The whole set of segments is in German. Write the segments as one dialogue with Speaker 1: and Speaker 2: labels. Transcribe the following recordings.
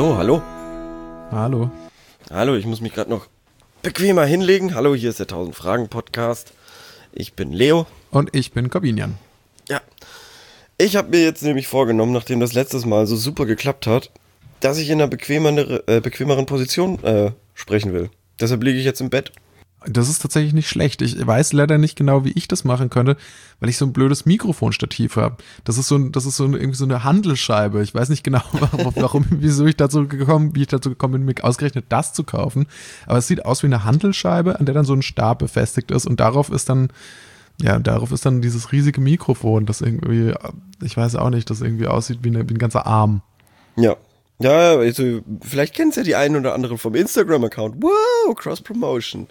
Speaker 1: So, hallo.
Speaker 2: Hallo.
Speaker 1: Hallo, ich muss mich gerade noch bequemer hinlegen. Hallo, hier ist der 1000 Fragen Podcast. Ich bin Leo.
Speaker 2: Und ich bin Corbinian.
Speaker 1: Ja. Ich habe mir jetzt nämlich vorgenommen, nachdem das letztes Mal so super geklappt hat, dass ich in einer bequemeren Position sprechen will. Deshalb liege ich jetzt im Bett.
Speaker 2: Das ist tatsächlich nicht schlecht. Ich weiß leider nicht genau, wie ich das machen könnte, weil ich so ein blödes Mikrofonstativ habe. Das ist irgendwie so eine Handelscheibe. Ich weiß nicht genau, wie ich dazu gekommen bin, mir ausgerechnet das zu kaufen. Aber es sieht aus wie eine Handelscheibe, an der dann so ein Stab befestigt ist und darauf ist dann dieses riesige Mikrofon, das irgendwie, ich weiß auch nicht, das irgendwie aussieht wie ein ganzer Arm.
Speaker 1: Ja. Ja, also, vielleicht kennst ja die einen oder anderen vom Instagram-Account. Wow, Cross-Promotion.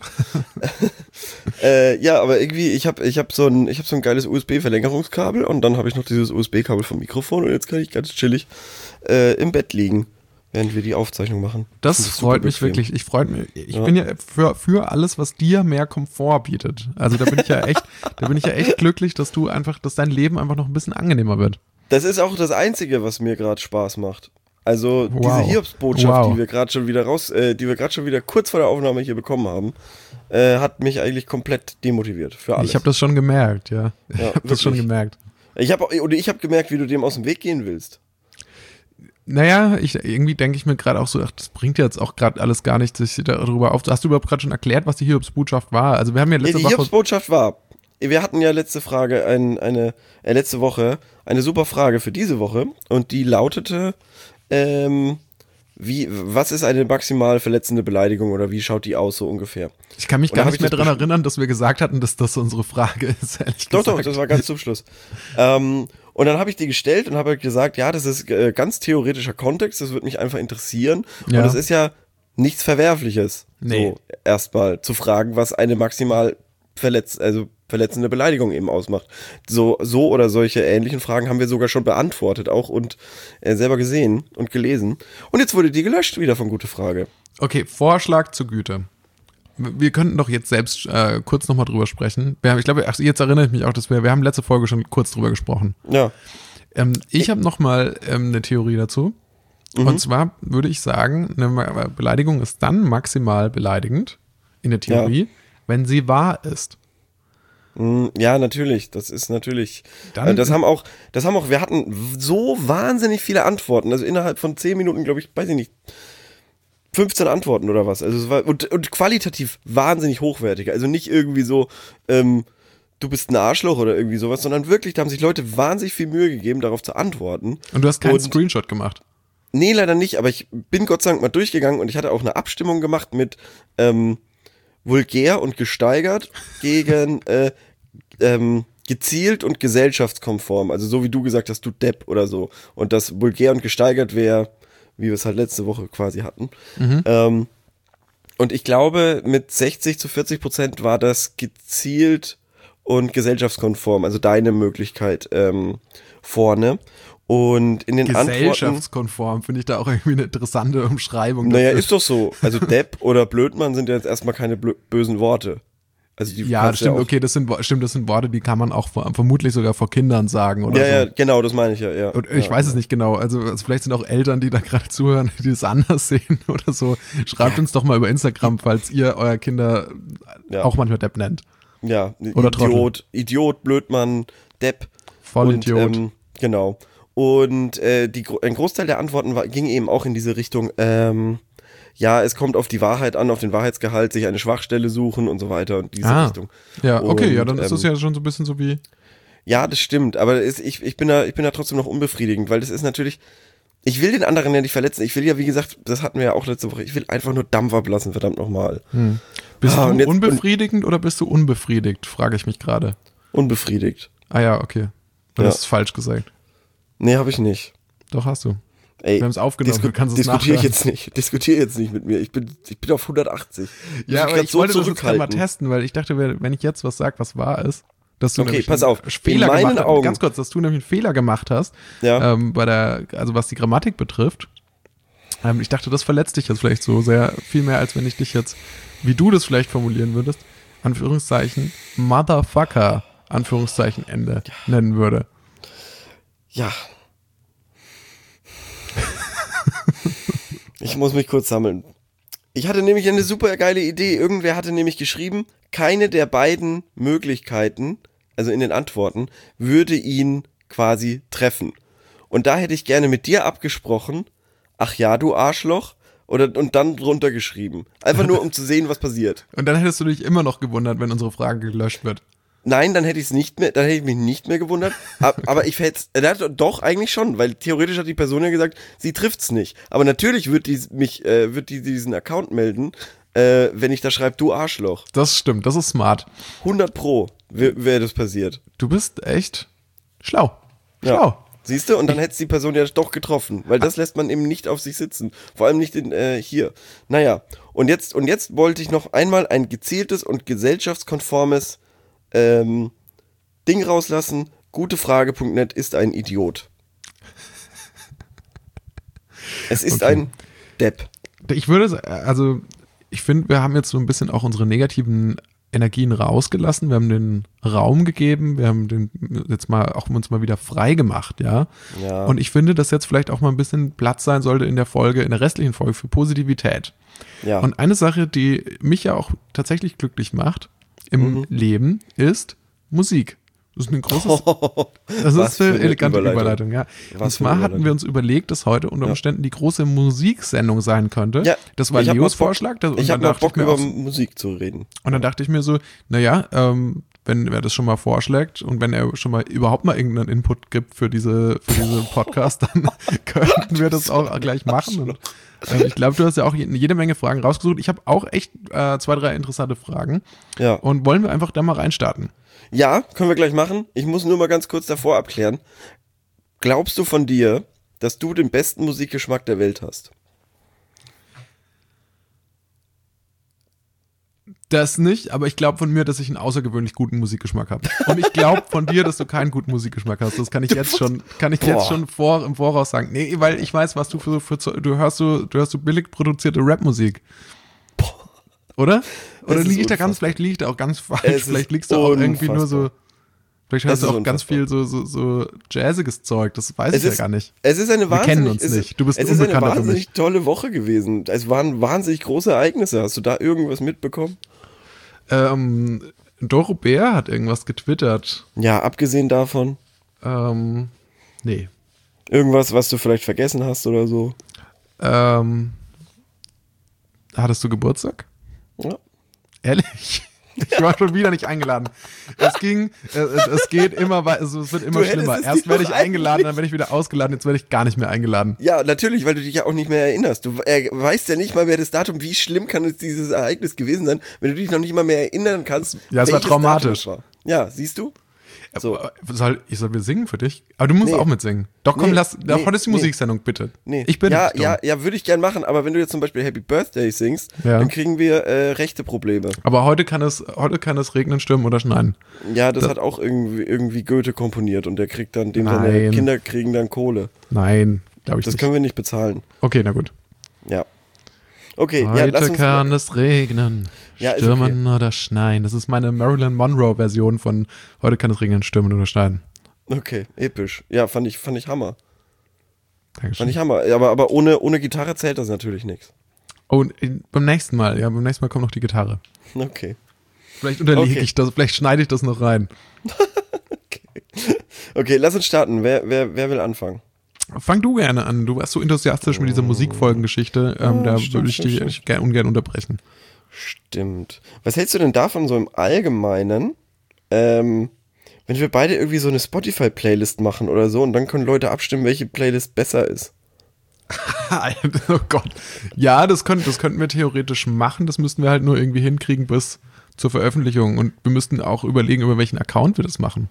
Speaker 1: Ja, aber irgendwie, ich hab so ein geiles USB-Verlängerungskabel und dann habe ich noch dieses USB-Kabel vom Mikrofon und jetzt kann ich ganz chillig im Bett liegen, während wir die Aufzeichnung machen.
Speaker 2: Das freut mich wirklich. Ich bin ja für alles, was dir mehr Komfort bietet. Also da bin ich ja echt glücklich, dass dein Leben einfach noch ein bisschen angenehmer wird.
Speaker 1: Das ist auch das Einzige, was mir gerade Spaß macht. Also diese Hiobsbotschaft, die wir gerade schon wieder kurz vor der Aufnahme hier bekommen haben, hat mich eigentlich komplett demotiviert für alles.
Speaker 2: Ich habe das schon gemerkt, ja. Ich habe das schon gemerkt.
Speaker 1: Ich habe gemerkt, wie du dem aus dem Weg gehen willst.
Speaker 2: Naja, irgendwie denke ich mir gerade auch so, ach, das bringt jetzt auch gerade alles gar nicht, sich darüber auf. Hast du überhaupt gerade schon erklärt, was die Hiobsbotschaft war? Also wir haben ja
Speaker 1: die Hiobsbotschaft war, wir hatten ja letzte Woche eine super Frage für diese Woche und die lautete, was ist eine maximal verletzende Beleidigung oder wie schaut die aus so ungefähr?
Speaker 2: Ich kann mich gar nicht mehr daran erinnern, dass wir gesagt hatten, dass das unsere Frage ist, ehrlich gesagt.
Speaker 1: Doch, das war ganz zum Schluss. Und dann habe ich die gestellt und habe gesagt, ja, das ist ganz theoretischer Kontext, das würde mich einfach interessieren. Ja. Und das ist ja nichts Verwerfliches, so erstmal zu fragen, was eine maximal verletzende Beleidigung eben ausmacht. So oder solche ähnlichen Fragen haben wir sogar schon beantwortet auch und selber gesehen und gelesen. Und jetzt wurde die gelöscht wieder von Gute Frage.
Speaker 2: Okay, Vorschlag zur Güte. Wir könnten doch jetzt selbst kurz nochmal drüber sprechen. Jetzt erinnere ich mich auch, dass wir haben letzte Folge schon kurz drüber gesprochen.
Speaker 1: Ja.
Speaker 2: Ich habe nochmal eine Theorie dazu. Mhm. Und zwar würde ich sagen, eine Beleidigung ist dann maximal beleidigend in der Theorie, wenn sie wahr ist.
Speaker 1: Ja, natürlich. Das ist natürlich. Wir hatten so wahnsinnig viele Antworten. Also innerhalb von 10 Minuten, glaube ich, weiß ich nicht, 15 Antworten oder was. Also es war und qualitativ wahnsinnig hochwertig. Also nicht irgendwie so, du bist ein Arschloch oder irgendwie sowas, sondern wirklich, da haben sich Leute wahnsinnig viel Mühe gegeben, darauf zu antworten.
Speaker 2: Und du hast keinen Screenshot gemacht?
Speaker 1: Nee, leider nicht, aber ich bin Gott sei Dank mal durchgegangen und ich hatte auch eine Abstimmung gemacht mit vulgär und gesteigert gegen gezielt und gesellschaftskonform. Also so wie du gesagt hast, du Depp oder so. Und das vulgär und gesteigert wäre, wie wir es halt letzte Woche quasi hatten. Mhm. Und ich glaube, mit 60-40% war das gezielt und gesellschaftskonform. Also deine Möglichkeit vorne. Und in den
Speaker 2: gesellschaftskonform finde ich da auch irgendwie eine interessante Umschreibung.
Speaker 1: Naja, ist doch so. Also Depp oder Blödmann sind ja jetzt erstmal keine bösen Worte. Also
Speaker 2: das stimmt, okay, das sind Worte, die kann man auch vermutlich sogar vor Kindern sagen oder so.
Speaker 1: Ja, genau, das meine ich ja.
Speaker 2: Und ich weiß es nicht genau, also vielleicht sind auch Eltern, die da gerade zuhören, die das anders sehen oder so. Schreibt uns doch mal über Instagram, falls ihr euer Kinder auch manchmal Depp nennt.
Speaker 1: Ja,
Speaker 2: oder
Speaker 1: Idiot, Blödmann, Depp.
Speaker 2: Vollidiot.
Speaker 1: Genau. Und ein Großteil der Antworten ging eben auch in diese Richtung, ja, es kommt auf die Wahrheit an, auf den Wahrheitsgehalt, sich eine Schwachstelle suchen und so weiter und diese Richtung.
Speaker 2: Ja, okay, dann ist das ja schon so ein bisschen so wie...
Speaker 1: Ja, das stimmt, aber ich bin da trotzdem noch unbefriedigend, weil das ist natürlich, ich will den anderen ja nicht verletzen, ich will ja, wie gesagt, das hatten wir ja auch letzte Woche, ich will einfach nur Dampf ablassen, verdammt nochmal.
Speaker 2: Bist du unbefriedigend oder bist du unbefriedigt, frage ich mich gerade.
Speaker 1: Unbefriedigt.
Speaker 2: Ah ja, okay, dann hast du es falsch gesagt.
Speaker 1: Nee, habe ich nicht.
Speaker 2: Doch, hast du.
Speaker 1: Ey,
Speaker 2: wir haben es aufgenommen, du kannst es
Speaker 1: Diskutier jetzt nicht mit mir. Ich bin auf 180.
Speaker 2: Ja, aber ich wollte das jetzt gerade mal testen, weil ich dachte, wenn ich jetzt was sage, was wahr ist, dass du nämlich
Speaker 1: pass auf.
Speaker 2: Fehler gemacht hast. Ganz kurz, dass du nämlich einen Fehler gemacht hast,
Speaker 1: ja.
Speaker 2: Also was die Grammatik betrifft. Ich dachte, das verletzt dich jetzt vielleicht so sehr, viel mehr, als wenn ich dich jetzt, wie du das vielleicht formulieren würdest, Anführungszeichen, Motherfucker, Anführungszeichen, Ende, nennen würde.
Speaker 1: Ja. Ich muss mich kurz sammeln. Ich hatte nämlich eine super geile Idee. Irgendwer hatte nämlich geschrieben, keine der beiden Möglichkeiten, also in den Antworten, würde ihn quasi treffen. Und da hätte ich gerne mit dir abgesprochen, ach ja, du Arschloch, und dann drunter geschrieben. Einfach nur, um zu sehen, was passiert.
Speaker 2: Und dann hättest du dich immer noch gewundert, wenn unsere Frage gelöscht wird.
Speaker 1: Nein, dann hätte ich mich nicht mehr gewundert. Aber ich hätte doch eigentlich schon, weil theoretisch hat die Person ja gesagt, sie trifft's nicht. Aber natürlich wird die diesen Account melden, wenn ich da schreibe, du Arschloch.
Speaker 2: Das stimmt, das ist smart.
Speaker 1: 100 Pro wäre das passiert.
Speaker 2: Du bist echt schlau. Schlau.
Speaker 1: Ja. Siehst du? Und dann hätte es die Person ja doch getroffen, weil das lässt man eben nicht auf sich sitzen. Vor allem nicht hier. Naja, und jetzt wollte ich noch einmal ein gezieltes und gesellschaftskonformes Ding rauslassen. Gutefrage.net ist ein Idiot. Es ist ein Depp.
Speaker 2: Ich finde, wir haben jetzt so ein bisschen auch unsere negativen Energien rausgelassen, wir haben den Raum gegeben, wir haben den jetzt mal auch uns mal wieder frei gemacht, ja. Und ich finde, dass jetzt vielleicht auch mal ein bisschen Platz sein sollte in der restlichen Folge für Positivität. Ja. Und eine Sache, die mich ja auch tatsächlich glücklich macht im Leben, ist Musik. Das ist ein großes, das ist eine elegante Überleitung, ja. Und zwar hatten wir uns überlegt, dass heute unter Umständen die große Musiksendung sein könnte. Ja. Das war Leos Vorschlag.
Speaker 1: Ich habe Bock, über Musik zu reden.
Speaker 2: Und dann dachte ich mir so, naja, wenn er das schon mal vorschlägt und wenn er schon mal überhaupt mal irgendeinen Input gibt für diese Podcast, dann könnten wir das auch gleich machen. Und, ich glaube, du hast ja auch jede Menge Fragen rausgesucht. Ich habe auch echt 2, 3 interessante Fragen. Ja. Und wollen wir einfach da mal reinstarten?
Speaker 1: Ja, können wir gleich machen. Ich muss nur mal ganz kurz davor abklären. Glaubst du von dir, dass du den besten Musikgeschmack der Welt hast?
Speaker 2: Das nicht, aber ich glaube von mir, dass ich einen außergewöhnlich guten Musikgeschmack habe. Und ich glaube von dir, dass du keinen guten Musikgeschmack hast. Das kann ich jetzt schon im Voraus sagen. Nee, weil ich weiß, was du hörst so billig produzierte Rapmusik. Oder? Oder vielleicht liegt da auch ganz falsch. Vielleicht liegst du auch irgendwie nur so. Vielleicht hörst du auch ganz viel so jazziges Zeug. Das weiß ich ja gar nicht.
Speaker 1: Es ist eine
Speaker 2: Wir kennen uns nicht. Du bist
Speaker 1: es ist eine wahnsinnig tolle Woche gewesen. Es waren wahnsinnig große Ereignisse. Hast du da irgendwas mitbekommen?
Speaker 2: Doro Bär hat irgendwas getwittert.
Speaker 1: Ja, abgesehen davon.
Speaker 2: Nee.
Speaker 1: Irgendwas, was du vielleicht vergessen hast oder so.
Speaker 2: Hattest du Geburtstag?
Speaker 1: Ja.
Speaker 2: Ehrlich? Ich war schon wieder nicht eingeladen. Es geht immer weiter, es wird immer schlimmer. Erst werde ich eingeladen, dann werde ich wieder ausgeladen, jetzt werde ich gar nicht mehr eingeladen.
Speaker 1: Ja, natürlich, weil du dich ja auch nicht mehr erinnerst. Du weißt ja nicht mal mehr das Datum, wie schlimm kann es dieses Ereignis gewesen sein, wenn du dich noch nicht mal mehr erinnern kannst.
Speaker 2: Ja, es war traumatisch.
Speaker 1: Ja, siehst du? So.
Speaker 2: Soll wir singen für dich? Aber du musst auch mitsingen. Doch, komm, heute ist die Musiksendung, bitte.
Speaker 1: Nee. Ich bin ja, würde ich gern machen, aber wenn du jetzt zum Beispiel Happy Birthday singst, dann kriegen wir rechte Probleme.
Speaker 2: Aber heute kann es regnen, stürmen oder schneien.
Speaker 1: Ja, das hat auch irgendwie Goethe komponiert und der kriegt dann, seine Kinder kriegen dann Kohle.
Speaker 2: Nein, glaube ich nicht.
Speaker 1: Das können wir nicht bezahlen.
Speaker 2: Okay, na gut.
Speaker 1: Ja. Okay,
Speaker 2: heute kann es regnen, stürmen oder schneien. Das ist meine Marilyn Monroe-Version von heute kann es regnen, stürmen oder schneien.
Speaker 1: Okay, episch. Ja, fand ich Hammer.
Speaker 2: Dankeschön.
Speaker 1: Fand ich Hammer. Aber ohne Gitarre zählt das natürlich nichts.
Speaker 2: Oh, beim nächsten Mal kommt noch die Gitarre.
Speaker 1: Okay.
Speaker 2: Vielleicht unterlege ich das, vielleicht schneide ich das noch rein.
Speaker 1: Okay, lass uns starten. Wer will anfangen?
Speaker 2: Fang du gerne an. Du warst so enthusiastisch mit dieser Musikfolgengeschichte. Da würde ich dich ungern unterbrechen.
Speaker 1: Stimmt. Was hältst du denn davon so im Allgemeinen, wenn wir beide irgendwie so eine Spotify-Playlist machen oder so und dann können Leute abstimmen, welche Playlist besser ist?
Speaker 2: Oh Gott. Ja, das könnten wir theoretisch machen. Das müssten wir halt nur irgendwie hinkriegen bis zur Veröffentlichung. Und wir müssten auch überlegen, über welchen Account wir das machen.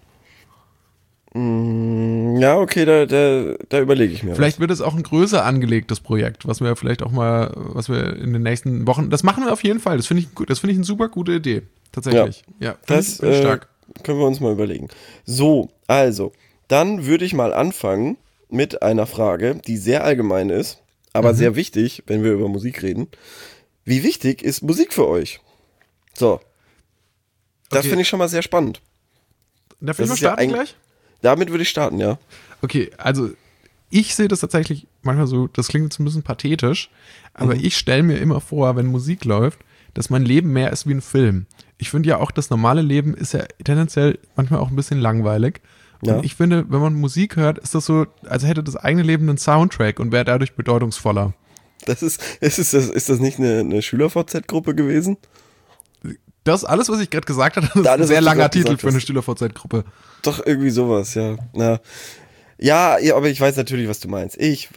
Speaker 1: Ja, okay, da überlege ich mir.
Speaker 2: Vielleicht wird es auch ein größer angelegtes Projekt, was wir in den nächsten Wochen, das machen wir auf jeden Fall. Das finde ich eine super gute Idee. Tatsächlich. Ja,
Speaker 1: das stark. Können wir uns mal überlegen. So, also, dann würde ich mal anfangen mit einer Frage, die sehr allgemein ist, aber sehr wichtig, wenn wir über Musik reden. Wie wichtig ist Musik für euch? So. Das finde ich schon mal sehr spannend.
Speaker 2: Darf ich mal starten gleich?
Speaker 1: Damit würde ich starten, ja.
Speaker 2: Okay, also ich sehe das tatsächlich manchmal so, das klingt jetzt ein bisschen pathetisch, aber ich stelle mir immer vor, wenn Musik läuft, dass mein Leben mehr ist wie ein Film. Ich finde ja auch, das normale Leben ist ja tendenziell manchmal auch ein bisschen langweilig.
Speaker 1: Ja.
Speaker 2: Und ich finde, wenn man Musik hört, ist das so, als hätte das eigene Leben einen Soundtrack und wäre dadurch bedeutungsvoller.
Speaker 1: Ist das nicht eine Schüler-VZ-Gruppe gewesen?
Speaker 2: Das alles, was ich gerade gesagt habe, ist ein sehr langer Titel für eine Schüler-VZ-Gruppe.
Speaker 1: Doch, irgendwie sowas, ja. Ja, aber ich weiß natürlich, was du meinst.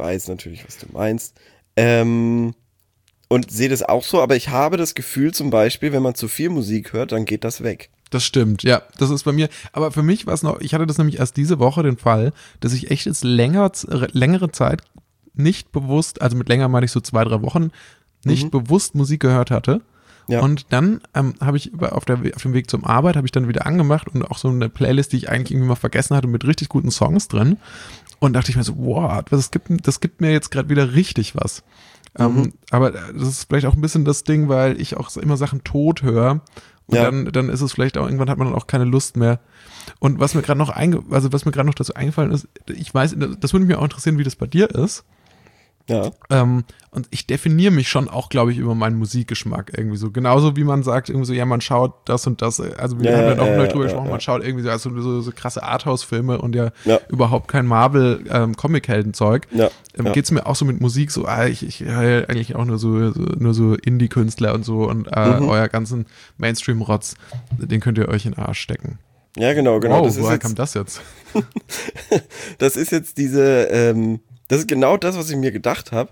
Speaker 1: Und sehe das auch so, aber ich habe das Gefühl zum Beispiel, wenn man zu viel Musik hört, dann geht das weg.
Speaker 2: Das stimmt, ja, das ist bei mir, aber für mich war es noch, ich hatte das nämlich erst diese Woche den Fall, dass ich echt jetzt längere Zeit nicht bewusst, also mit länger meine ich so 2-3 Wochen, nicht bewusst Musik gehört hatte. Ja. Und dann habe ich auf dem Weg zur Arbeit, habe ich dann wieder angemacht und auch so eine Playlist, die ich eigentlich irgendwie mal vergessen hatte, mit richtig guten Songs drin. Und dachte ich mir so, wow, das gibt mir jetzt gerade wieder richtig was. Aber das ist vielleicht auch ein bisschen das Ding, weil ich auch immer Sachen tot höre. Und dann ist es vielleicht auch, irgendwann hat man dann auch keine Lust mehr. Und was mir gerade noch dazu eingefallen ist, ich weiß, das würde mich auch interessieren, wie das bei dir ist.
Speaker 1: Ja.
Speaker 2: Und ich definiere mich schon auch, glaube ich, über meinen Musikgeschmack irgendwie so. Genauso wie man sagt, irgendwie so, ja, man schaut das und das. Also wir haben ja auch neu drüber gesprochen, man schaut irgendwie so krasse Arthouse-Filme und überhaupt kein Marvel-Comic-Helden-Zeug. Geht's mir auch so mit Musik so, ich höre eigentlich auch nur so Indie-Künstler und so und euer ganzen Mainstream-Rotz, den könnt ihr euch in den Arsch stecken.
Speaker 1: Ja, genau.
Speaker 2: Wow, woher kam das jetzt?
Speaker 1: Das ist jetzt das ist genau das, was ich mir gedacht habe.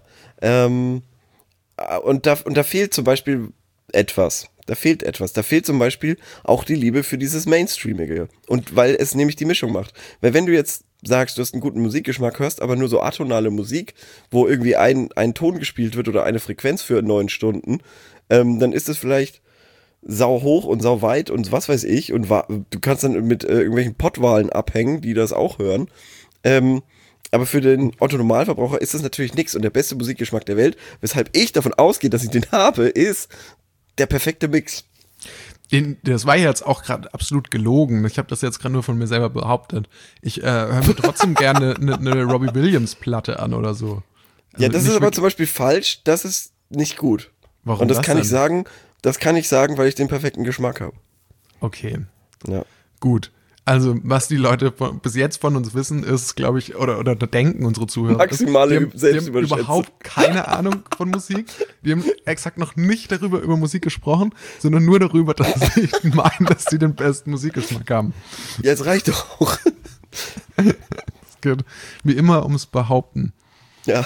Speaker 1: Und da fehlt zum Beispiel etwas. Da fehlt zum Beispiel auch die Liebe für dieses Mainstreamige. Und weil es nämlich die Mischung macht. Weil wenn du jetzt sagst, du hast einen guten Musikgeschmack, hörst aber nur so atonale Musik, wo irgendwie ein Ton gespielt wird oder eine Frequenz für 9 Stunden, dann ist es vielleicht sau hoch und sau weit und was weiß ich. Und du kannst dann mit irgendwelchen Pottwahlen abhängen, die das auch hören. Aber für den Otto-Normalverbraucher ist das natürlich nichts. Und der beste Musikgeschmack der Welt, weshalb ich davon ausgehe, dass ich den habe, ist der perfekte Mix.
Speaker 2: Das war jetzt auch gerade absolut gelogen. Ich habe das jetzt gerade nur von mir selber behauptet. Ich höre mir trotzdem gerne eine Robbie Williams-Platte an oder so. Also
Speaker 1: ja, das ist aber zum Beispiel falsch. Das ist nicht gut.
Speaker 2: Warum?
Speaker 1: Und das kann ich sagen, weil ich den perfekten Geschmack habe.
Speaker 2: Okay.
Speaker 1: Ja.
Speaker 2: Gut. Also, was die Leute bis jetzt von uns wissen, ist, glaube ich, oder denken unsere Zuhörer.
Speaker 1: Maximale
Speaker 2: Selbstüberschätzung. Die haben überhaupt keine Ahnung von Musik. Die haben exakt noch nicht über Musik gesprochen, sondern nur darüber, dass sie meinen, dass sie den besten Musikgeschmack haben.
Speaker 1: Ja, es reicht doch auch.
Speaker 2: Es geht wie immer ums Behaupten.
Speaker 1: Ja.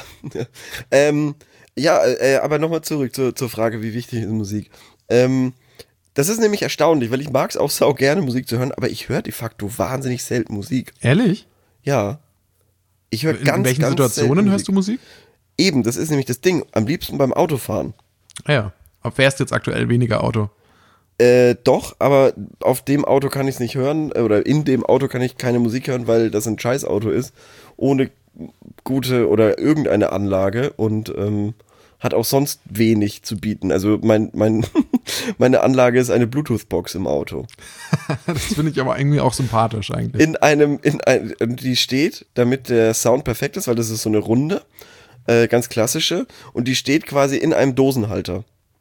Speaker 1: Aber nochmal zurück zur Frage, wie wichtig ist Musik? Das ist nämlich erstaunlich, weil ich mag es auch sau gerne, Musik zu hören, aber ich höre de facto wahnsinnig selten Musik.
Speaker 2: Ehrlich?
Speaker 1: Ja. Ich höre
Speaker 2: In welchen Situationen hörst du Musik?
Speaker 1: Eben, das ist nämlich das Ding. Am liebsten beim Autofahren.
Speaker 2: Ja, aber fährst jetzt aktuell weniger Auto?
Speaker 1: Doch, aber auf dem Auto kann ich es nicht hören, oder in dem Auto kann ich keine Musik hören, weil das ein Scheißauto ist, ohne gute oder irgendeine Anlage und hat auch sonst wenig zu bieten. Also meine Anlage ist eine Bluetooth-Box im Auto.
Speaker 2: Das finde ich aber irgendwie auch sympathisch eigentlich.
Speaker 1: Die steht, damit der Sound perfekt ist, weil das ist so eine runde, ganz klassische, und die steht quasi in einem Dosenhalter.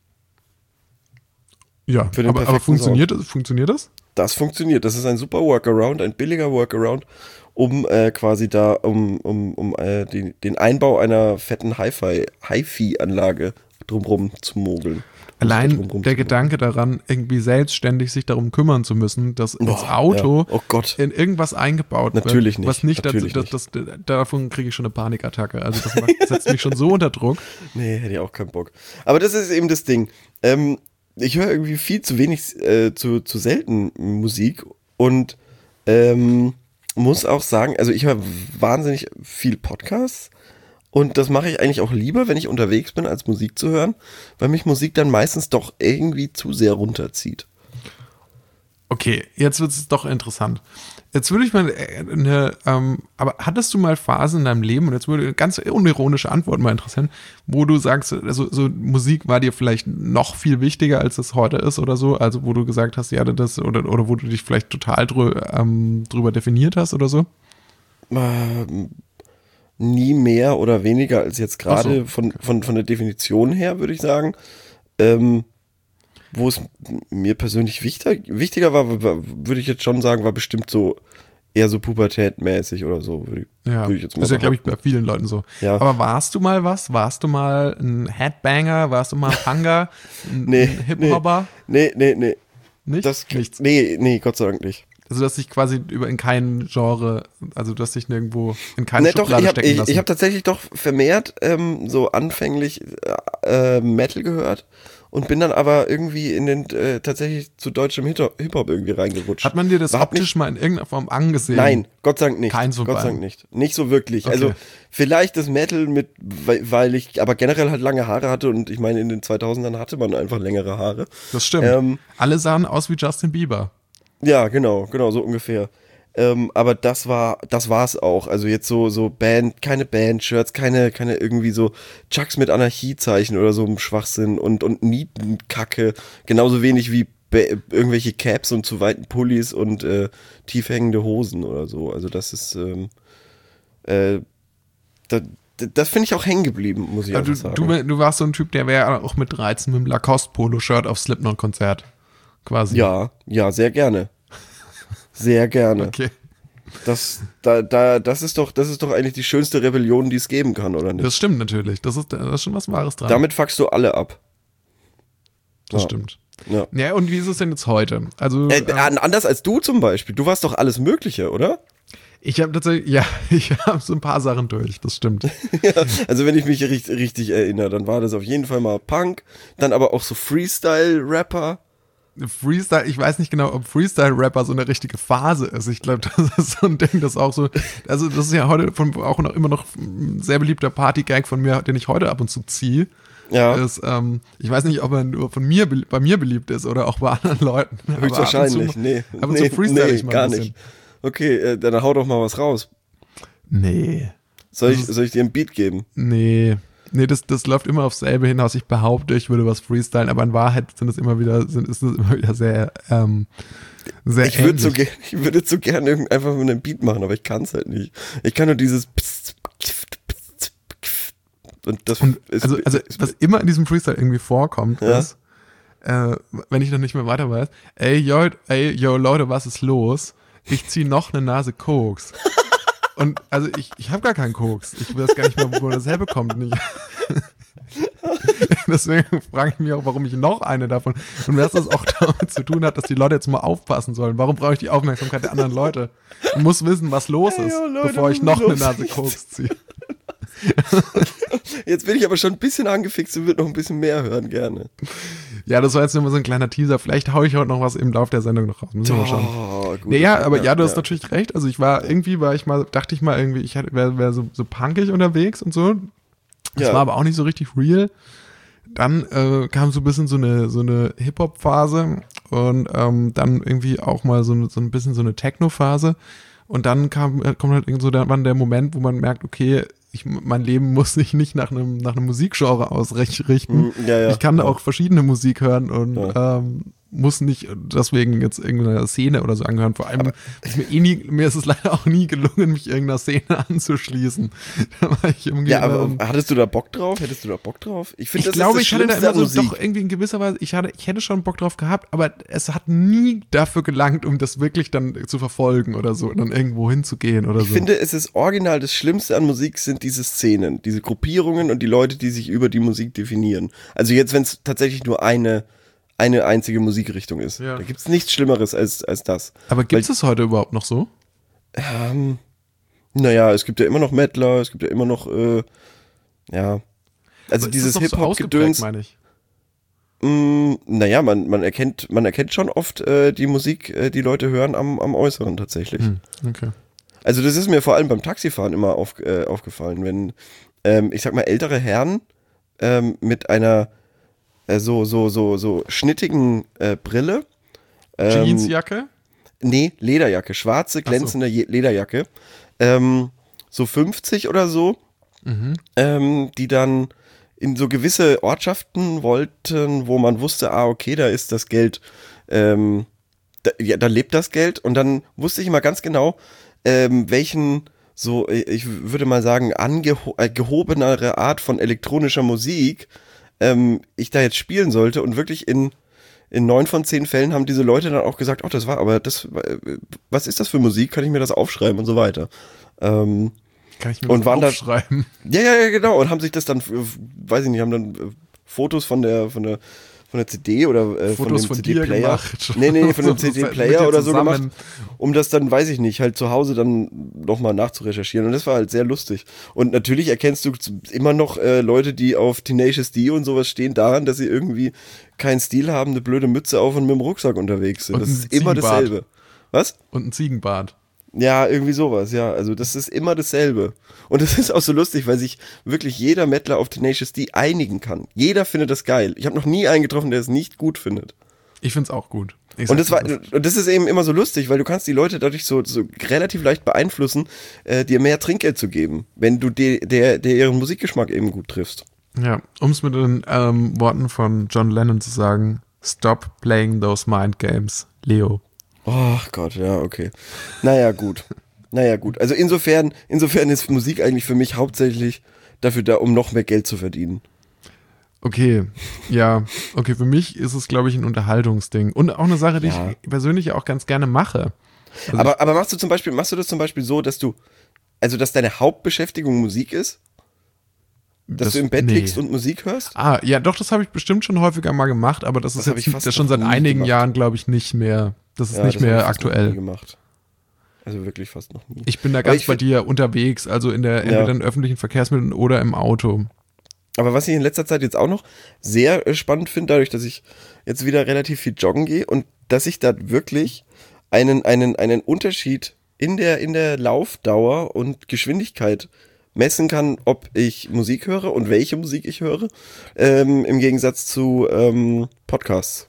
Speaker 2: Ja, aber funktioniert das?
Speaker 1: Das funktioniert. Das ist ein super Workaround, ein billiger Workaround, um quasi da den Einbau einer fetten Hi-Fi-Anlage drumherum zu mogeln.
Speaker 2: Allein der Gedanke daran, irgendwie selbstständig sich darum kümmern zu müssen, dass ins Auto in irgendwas eingebaut wird.
Speaker 1: Natürlich nicht.
Speaker 2: Was nicht, davon kriege ich schon eine Panikattacke. Also das setzt mich schon so unter Druck.
Speaker 1: Nee, hätte ich auch keinen Bock. Aber das ist eben das Ding. Ich höre irgendwie viel zu wenig, zu selten Musik und muss auch sagen, also ich höre wahnsinnig viel Podcasts und das mache ich eigentlich auch lieber, wenn ich unterwegs bin, als Musik zu hören, weil mich Musik dann meistens doch irgendwie zu sehr runterzieht.
Speaker 2: Okay, jetzt wird es doch interessant. Jetzt würde ich mal aber hattest du mal Phasen in deinem Leben, und jetzt würde eine ganz unironische Antwort mal interessieren, wo du sagst, also so Musik war dir vielleicht noch viel wichtiger, als es heute ist oder so, also wo du gesagt hast, ja, das, oder wo du dich vielleicht total drüber definiert hast oder so?
Speaker 1: nie mehr oder weniger als jetzt gerade von der Definition her, würde ich sagen. Wo es mir persönlich wichtiger war, würde ich jetzt schon sagen, war bestimmt so eher so pubertätmäßig oder so, würde ich jetzt mal sagen.
Speaker 2: Das ist ja, glaube ich, bei vielen Leuten so.
Speaker 1: Ja.
Speaker 2: Aber warst du mal was? Warst du mal ein Headbanger? Warst du mal ein Punker? Ein Hip-Hopper?
Speaker 1: Nee.
Speaker 2: Nicht? Nichts.
Speaker 1: Nee, Gott sei Dank nicht.
Speaker 2: Also, dass dich quasi in kein Genre, also dass dich nirgendwo in keine Schublade stecken lassen.
Speaker 1: Ich habe tatsächlich doch vermehrt so anfänglich Metal gehört und bin dann aber irgendwie in den tatsächlich zu deutschem Hip-Hop irgendwie reingerutscht.
Speaker 2: Hat man dir das optisch mal in irgendeiner Form angesehen?
Speaker 1: Nein, Gott sei Dank nicht.
Speaker 2: Kein so
Speaker 1: Gott sei Dank nicht. Nicht so wirklich.
Speaker 2: Okay.
Speaker 1: Also vielleicht das Metal weil ich aber generell halt lange Haare hatte und ich meine in den 2000ern hatte man einfach längere Haare.
Speaker 2: Das stimmt. Alle sahen aus wie Justin Bieber.
Speaker 1: Ja, genau, so ungefähr. Aber das war's auch. Also jetzt so keine Band-Shirts, keine irgendwie so Chucks mit Anarchiezeichen oder so im Schwachsinn und Nietenkacke. Genauso wenig wie irgendwelche Caps und zu weiten Pullis und tief hängende Hosen oder so. Also das ist das finde ich auch hängen geblieben, muss ich einfach sagen.
Speaker 2: Du warst so ein Typ, der wäre auch mit 13 mit dem Lacoste-Polo-Shirt auf Slipknot-Konzert. Quasi.
Speaker 1: Ja, sehr gerne. Sehr gerne.
Speaker 2: Okay.
Speaker 1: Das ist doch eigentlich die schönste Rebellion, die es geben kann, oder nicht?
Speaker 2: Das stimmt natürlich. Da ist schon was Wahres dran.
Speaker 1: Damit fuckst du alle ab.
Speaker 2: Das stimmt.
Speaker 1: Ja.
Speaker 2: Ja, und wie ist es denn jetzt heute? Also
Speaker 1: anders als du zum Beispiel. Du warst doch alles Mögliche, oder?
Speaker 2: Ich habe tatsächlich, ich habe so ein paar Sachen durch, das stimmt.
Speaker 1: Ja, also wenn ich mich richtig erinnere, dann war das auf jeden Fall mal Punk, dann aber auch so Freestyle-Rapper.
Speaker 2: Freestyle, ich weiß nicht genau, ob Freestyle-Rapper so eine richtige Phase ist. Ich glaube, das ist so ein Ding, das auch so, also das ist ja heute auch noch immer noch ein sehr beliebter Party-Gag von mir, den ich heute ab und zu ziehe.
Speaker 1: Ja.
Speaker 2: Ist, ich weiß nicht, ob er nur bei mir beliebt ist oder auch bei anderen Leuten.
Speaker 1: Höchstwahrscheinlich,
Speaker 2: aber zu freestyle ich mal
Speaker 1: gar
Speaker 2: ein bisschen.
Speaker 1: nicht. Okay, dann hau doch mal was raus.
Speaker 2: Nee.
Speaker 1: Soll ich dir ein Beat geben?
Speaker 2: Nee, das läuft immer aufs selbe hinaus. Ich behaupte, ich würde was freestylen, aber in Wahrheit ist es immer wieder sehr sehr
Speaker 1: ich würde so gerne einfach mit einem Beat machen, aber ich kann es halt nicht. Ich kann nur dieses
Speaker 2: also was immer in diesem Freestyle irgendwie vorkommt, ist, wenn ich noch nicht mehr weiter weiß, ey, yo, Leute, was ist los? Ich zieh noch eine Nase Koks. Und also ich habe gar keinen Koks. Ich weiß gar nicht mehr, wo das herbekommt. Deswegen frage ich mich auch, warum ich noch eine davon. Und was das auch damit zu tun hat, dass die Leute jetzt mal aufpassen sollen. Warum brauche ich die Aufmerksamkeit der anderen Leute? Ich muss wissen, was los ist, Leute, bevor ich noch eine Nase Koks ziehe.
Speaker 1: Jetzt bin ich aber schon ein bisschen angefixt und würde noch ein bisschen mehr hören, gerne.
Speaker 2: Ja, das war jetzt nur mal so ein kleiner Teaser. Vielleicht haue ich heute noch was im Laufe der Sendung noch raus. Müssen wir mal schauen.
Speaker 1: Gut,
Speaker 2: du hast natürlich recht. Also dachte ich mal irgendwie, ich wäre so punkig unterwegs und so. Das war aber auch nicht so richtig real. Dann kam so ein bisschen so eine Hip-Hop-Phase und dann irgendwie auch mal so ein bisschen so eine Techno-Phase. Und dann kommt halt irgend so der Moment, wo man merkt, okay, mein Leben muss sich nicht nach einem Musikgenre ausrichten. Ich kann auch verschiedene Musik hören und muss nicht deswegen jetzt irgendeiner Szene oder so angehören. Vor allem mir ist es leider auch nie gelungen, mich irgendeiner Szene anzuschließen.
Speaker 1: Aber hattest du da Bock drauf? Ich glaube,
Speaker 2: ich hatte da immer so doch irgendwie in gewisser Weise, ich hätte schon Bock drauf gehabt, aber es hat nie dafür gelangt, um das wirklich dann zu verfolgen oder so, dann irgendwo hinzugehen oder so.
Speaker 1: Ich finde, es ist original, das Schlimmste an Musik sind diese Szenen, diese Gruppierungen und die Leute, die sich über die Musik definieren. Also jetzt, wenn es tatsächlich nur eine einzige Musikrichtung ist. Ja. Da gibt es nichts Schlimmeres als das.
Speaker 2: Aber gibt es heute überhaupt noch so?
Speaker 1: Naja, es gibt ja immer noch Mettler, es gibt ja immer noch, Also
Speaker 2: aber
Speaker 1: dieses Hip-Hop-Gedöns.
Speaker 2: Meine ich.
Speaker 1: Naja, man erkennt schon oft die Musik, die Leute hören am Äußeren tatsächlich.
Speaker 2: Okay.
Speaker 1: Also das ist mir vor allem beim Taxifahren immer aufgefallen, wenn, ich sag mal, ältere Herren mit einer so schnittigen Brille.
Speaker 2: Jeansjacke?
Speaker 1: Nee, Lederjacke, schwarze, glänzende Lederjacke. So 50 oder so, die dann in so gewisse Ortschaften wollten, wo man wusste, okay, da ist das Geld, da lebt das Geld. Und dann wusste ich immer ganz genau, welchen so, ich würde mal sagen, gehobenere Art von elektronischer Musik ich da jetzt spielen sollte und wirklich in 9 von 10 Fällen haben diese Leute dann auch gesagt, was ist das für Musik? Kann ich mir das aufschreiben und so weiter.
Speaker 2: Kann ich mir das aufschreiben?
Speaker 1: Ja, genau. Und haben sich das dann, weiß ich nicht, haben dann Fotos von der CD oder
Speaker 2: Fotos
Speaker 1: von dem
Speaker 2: CD-Player
Speaker 1: gemacht. Nee, von dem CD-Player oder so gemacht, um das dann, weiß ich nicht, halt zu Hause dann nochmal nachzurecherchieren. Und das war halt sehr lustig. Und natürlich erkennst du immer noch Leute, die auf Tenacious D und sowas stehen, daran, dass sie irgendwie keinen Stil haben, eine blöde Mütze auf und mit dem Rucksack unterwegs sind. Das ist immer dasselbe. Was?
Speaker 2: Und ein Ziegenbart.
Speaker 1: Ja, irgendwie sowas, ja. Also das ist immer dasselbe. Und das ist auch so lustig, weil sich wirklich jeder Mettler auf Tenacious D einigen kann. Jeder findet das geil. Ich habe noch nie einen getroffen, der es nicht gut findet.
Speaker 2: Ich find's auch gut.
Speaker 1: Und das ist eben immer so lustig, weil du kannst die Leute dadurch so relativ leicht beeinflussen, dir mehr Trinkgeld zu geben, wenn du der ihren Musikgeschmack eben gut triffst.
Speaker 2: Ja, um es mit den Worten von John Lennon zu sagen, stop playing those mind games, Leo.
Speaker 1: Oh Gott, ja, okay. Naja, gut. Also insofern ist Musik eigentlich für mich hauptsächlich dafür da, um noch mehr Geld zu verdienen.
Speaker 2: Okay, ja. Okay, für mich ist es, glaube ich, ein Unterhaltungsding. Und auch eine Sache, die ich persönlich auch ganz gerne mache.
Speaker 1: Also aber machst du das zum Beispiel so, dass deine Hauptbeschäftigung Musik ist? Dass du im Bett liegst und Musik hörst?
Speaker 2: Ah, ja, doch, das habe ich bestimmt schon häufiger mal gemacht, aber das ist jetzt schon seit einigen Jahren, glaube ich, nicht mehr. Das ist nicht mehr aktuell.
Speaker 1: Gemacht. Also wirklich fast noch nie.
Speaker 2: Ich bin da ganz bei dir unterwegs, also entweder in öffentlichen Verkehrsmitteln oder im Auto.
Speaker 1: Aber was ich in letzter Zeit jetzt auch noch sehr spannend finde, dadurch, dass ich jetzt wieder relativ viel joggen gehe und dass ich da wirklich einen Unterschied in der Laufdauer und Geschwindigkeit messen kann, ob ich Musik höre und welche Musik ich höre, im Gegensatz zu Podcasts.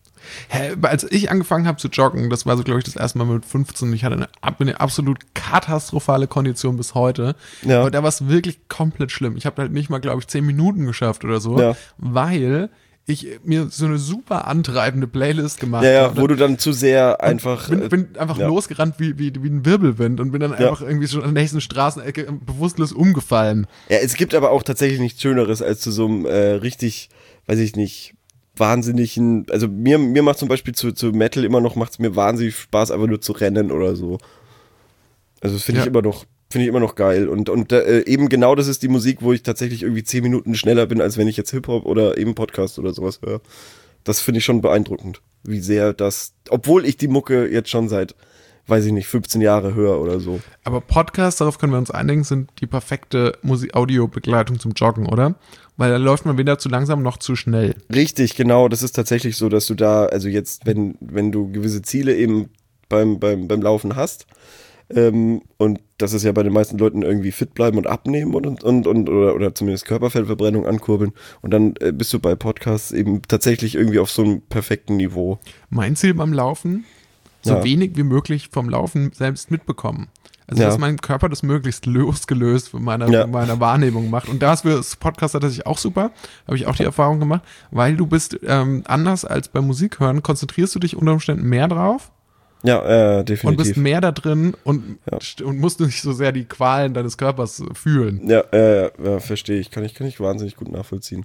Speaker 2: Als ich angefangen habe zu joggen, das war so, glaube ich, das erste Mal mit 15, ich hatte eine absolut katastrophale Kondition bis heute. Ja. Aber da war es wirklich komplett schlimm. Ich habe halt nicht mal, glaube ich, 10 Minuten geschafft oder so, weil ich mir so eine super antreibende Playlist gemacht habe.
Speaker 1: Ja, wo du dann zu sehr einfach...
Speaker 2: Bin einfach losgerannt wie ein Wirbelwind und bin dann einfach irgendwie schon an der nächsten Straßenecke bewusstlos umgefallen.
Speaker 1: Ja, es gibt aber auch tatsächlich nichts Schöneres als zu so einem richtig, weiß ich nicht, wahnsinnigen, also mir macht zum Beispiel zu Metal immer noch, macht es mir wahnsinnig Spaß, einfach nur zu rennen oder so. Also das finde ich immer noch geil und eben genau das ist die Musik, wo ich tatsächlich irgendwie 10 Minuten schneller bin, als wenn ich jetzt Hip-Hop oder eben Podcast oder sowas höre. Das finde ich schon beeindruckend, wie sehr das, obwohl ich die Mucke jetzt schon seit, weiß ich nicht, 15 Jahre höre oder so.
Speaker 2: Aber Podcasts, darauf können wir uns einigen, sind die perfekte Audiobegleitung zum Joggen, oder? Weil da läuft man weder zu langsam noch zu schnell.
Speaker 1: Richtig, genau. Das ist tatsächlich so, dass du da, also jetzt, wenn du gewisse Ziele eben beim Laufen hast, und das ist ja bei den meisten Leuten irgendwie fit bleiben und abnehmen oder zumindest Körperfettverbrennung ankurbeln. Und dann bist du bei Podcasts eben tatsächlich irgendwie auf so einem perfekten Niveau.
Speaker 2: Mein Ziel beim Laufen, so wenig wie möglich vom Laufen selbst mitbekommen. Also, dass mein Körper das möglichst losgelöst von meiner Wahrnehmung macht. Und da ist für das Podcast tatsächlich auch super, habe ich auch die Erfahrung gemacht, weil du bist anders als beim Musik hören, konzentrierst du dich unter Umständen mehr drauf.
Speaker 1: Ja, definitiv.
Speaker 2: Und bist mehr da drin und musst nicht so sehr die Qualen deines Körpers fühlen.
Speaker 1: Ja, verstehe ich. Kann ich wahnsinnig gut nachvollziehen.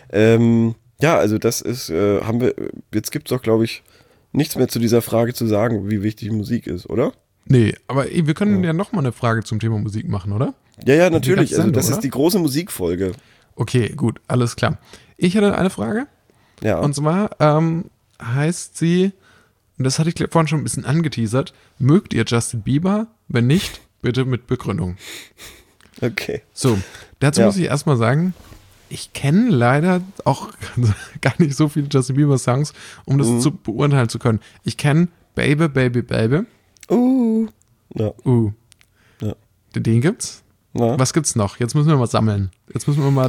Speaker 1: Also das ist, jetzt gibt es doch, glaube ich, nichts mehr zu dieser Frage zu sagen, wie wichtig Musik ist, oder?
Speaker 2: Nee, aber wir können ja nochmal eine Frage zum Thema Musik machen, oder?
Speaker 1: Ja, natürlich. Also das ist die große Musikfolge.
Speaker 2: Okay, gut, alles klar. Ich hatte eine Frage.
Speaker 1: Ja.
Speaker 2: Und zwar heißt sie, und das hatte ich vorhin schon ein bisschen angeteasert, mögt ihr Justin Bieber? Wenn nicht, bitte mit Begründung.
Speaker 1: Okay.
Speaker 2: So, dazu muss ich erstmal sagen, ich kenne leider auch gar nicht so viele Justin Bieber Songs, um das zu beurteilen zu können. Ich kenne Baby, Baby, Baby.
Speaker 1: Ja.
Speaker 2: Ja. Den gibt's? Ja. Was gibt's noch? Jetzt müssen wir mal sammeln. Jetzt müssen wir mal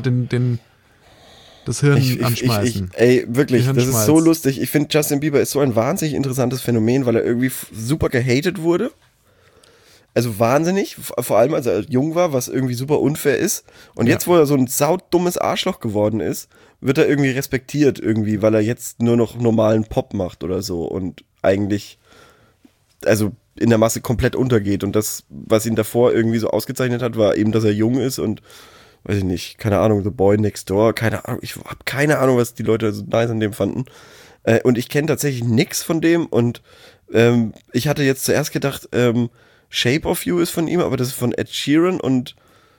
Speaker 2: das Hirn anschmeißen.
Speaker 1: Wirklich, das ist so lustig. Ich finde, Justin Bieber ist so ein wahnsinnig interessantes Phänomen, weil er irgendwie super gehatet wurde. Also wahnsinnig, vor allem als er jung war, was irgendwie super unfair ist. Und jetzt, wo er so ein saudummes Arschloch geworden ist, wird er irgendwie respektiert irgendwie, weil er jetzt nur noch normalen Pop macht oder so. Und eigentlich, also in der Masse komplett untergeht. Und das, was ihn davor irgendwie so ausgezeichnet hat, war eben, dass er jung ist und, weiß ich nicht, keine Ahnung, The Boy Next Door, keine Ahnung, ich habe keine Ahnung, was die Leute so nice an dem fanden. Und ich kenne tatsächlich nix von dem und ich hatte jetzt zuerst gedacht, Shape of You ist von ihm, aber das ist von Ed Sheeran und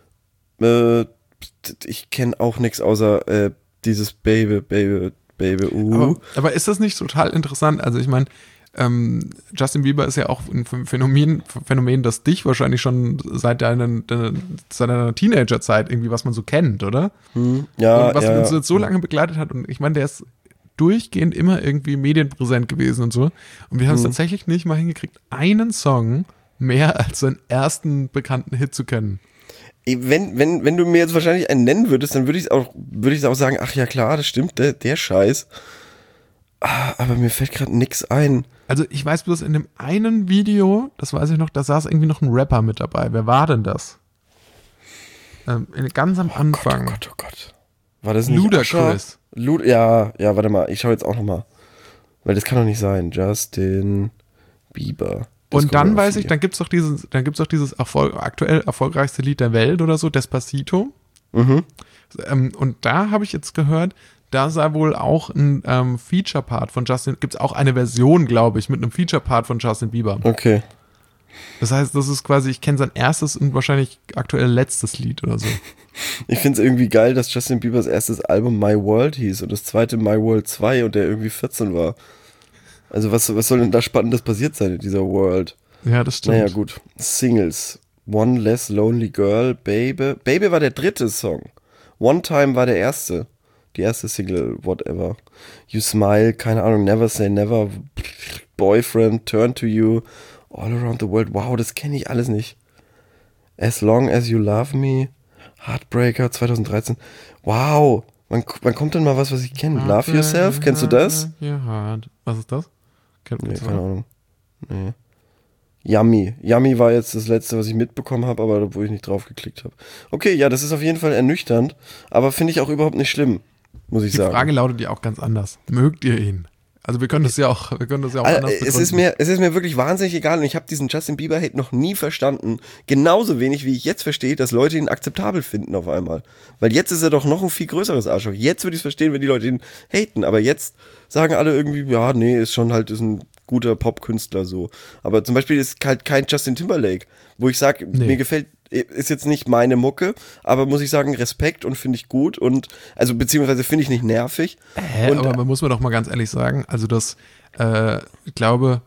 Speaker 1: ich kenne auch nix außer dieses Baby,
Speaker 2: Aber ist das nicht total interessant? Also ich meine, Justin Bieber ist ja auch ein Phänomen, das dich wahrscheinlich schon seit deiner Teenagerzeit irgendwie, was man so kennt, oder?
Speaker 1: Ja,
Speaker 2: und was
Speaker 1: ja,
Speaker 2: uns jetzt so lange begleitet hat. Und ich meine, der ist durchgehend immer irgendwie medienpräsent gewesen und so. Und wir haben es tatsächlich nicht mal hingekriegt, einen Song mehr als seinen ersten bekannten Hit zu kennen.
Speaker 1: Wenn du mir jetzt wahrscheinlich einen nennen würdest, dann würde ich auch sagen, ach ja klar, das stimmt, der Scheiß. Aber mir fällt gerade nix ein.
Speaker 2: Also ich weiß bloß, in dem einen Video, das weiß ich noch, da saß irgendwie noch ein Rapper mit dabei. Wer war denn das? Ganz am Anfang.
Speaker 1: Oh Gott. War das nicht
Speaker 2: Ludacris?
Speaker 1: Ja, warte mal, ich schaue jetzt auch nochmal. Weil das kann doch nicht sein. Justin Bieber.
Speaker 2: Und dann weiß ich, dann gibt's doch dieses aktuell erfolgreichste Lied der Welt oder so, Despacito. Und da habe ich jetzt gehört, da sei wohl auch ein Feature-Part von gibt's auch eine Version, glaube ich, mit einem Feature-Part von Justin Bieber.
Speaker 1: Okay.
Speaker 2: Das heißt, das ist quasi, ich kenne sein erstes und wahrscheinlich aktuell letztes Lied oder so.
Speaker 1: Ich finde es irgendwie geil, dass Justin Biebers erstes Album My World hieß und das zweite My World 2 und der irgendwie 14 war. Also was soll denn da Spannendes passiert sein in dieser World?
Speaker 2: Ja, das stimmt.
Speaker 1: Naja, gut. Singles. One Less Lonely Girl, Baby. Baby war der dritte Song. One Time war der erste. Die erste Single, whatever. You Smile, keine Ahnung, Never Say Never, Boyfriend, Turn to You, All Around the World. Wow, das kenne ich alles nicht. As Long As You Love Me, Heartbreaker 2013. Wow, wann kommt denn mal was ich kenne? Love Yourself, kennst du das?
Speaker 2: Ja, was ist das?
Speaker 1: Nee, keine Ahnung. Nee. Yummy war jetzt das letzte, was ich mitbekommen habe, aber wo ich nicht drauf geklickt habe. Okay, ja, das ist auf jeden Fall ernüchternd, aber finde ich auch überhaupt nicht schlimm, muss ich sagen.
Speaker 2: Die Frage lautet ja auch ganz anders. Mögt ihr ihn? Also wir können das ja auch anders begründen.
Speaker 1: Es ist mir wirklich wahnsinnig egal und ich habe diesen Justin Bieber-Hate noch nie verstanden. Genauso wenig, wie ich jetzt verstehe, dass Leute ihn akzeptabel finden auf einmal. Weil jetzt ist er doch noch ein viel größeres Arschloch. Jetzt würde ich es verstehen, wenn die Leute ihn haten, aber jetzt sagen alle irgendwie, ja, nee, ist ein guter Popkünstler so. Aber zum Beispiel ist halt kein Justin Timberlake, wo ich sage, mir gefällt, ist jetzt nicht meine Mucke, aber muss ich sagen, Respekt und finde ich gut und, also beziehungsweise finde ich nicht nervig.
Speaker 2: Aber man muss mir doch mal ganz ehrlich sagen, also das, ich glaube,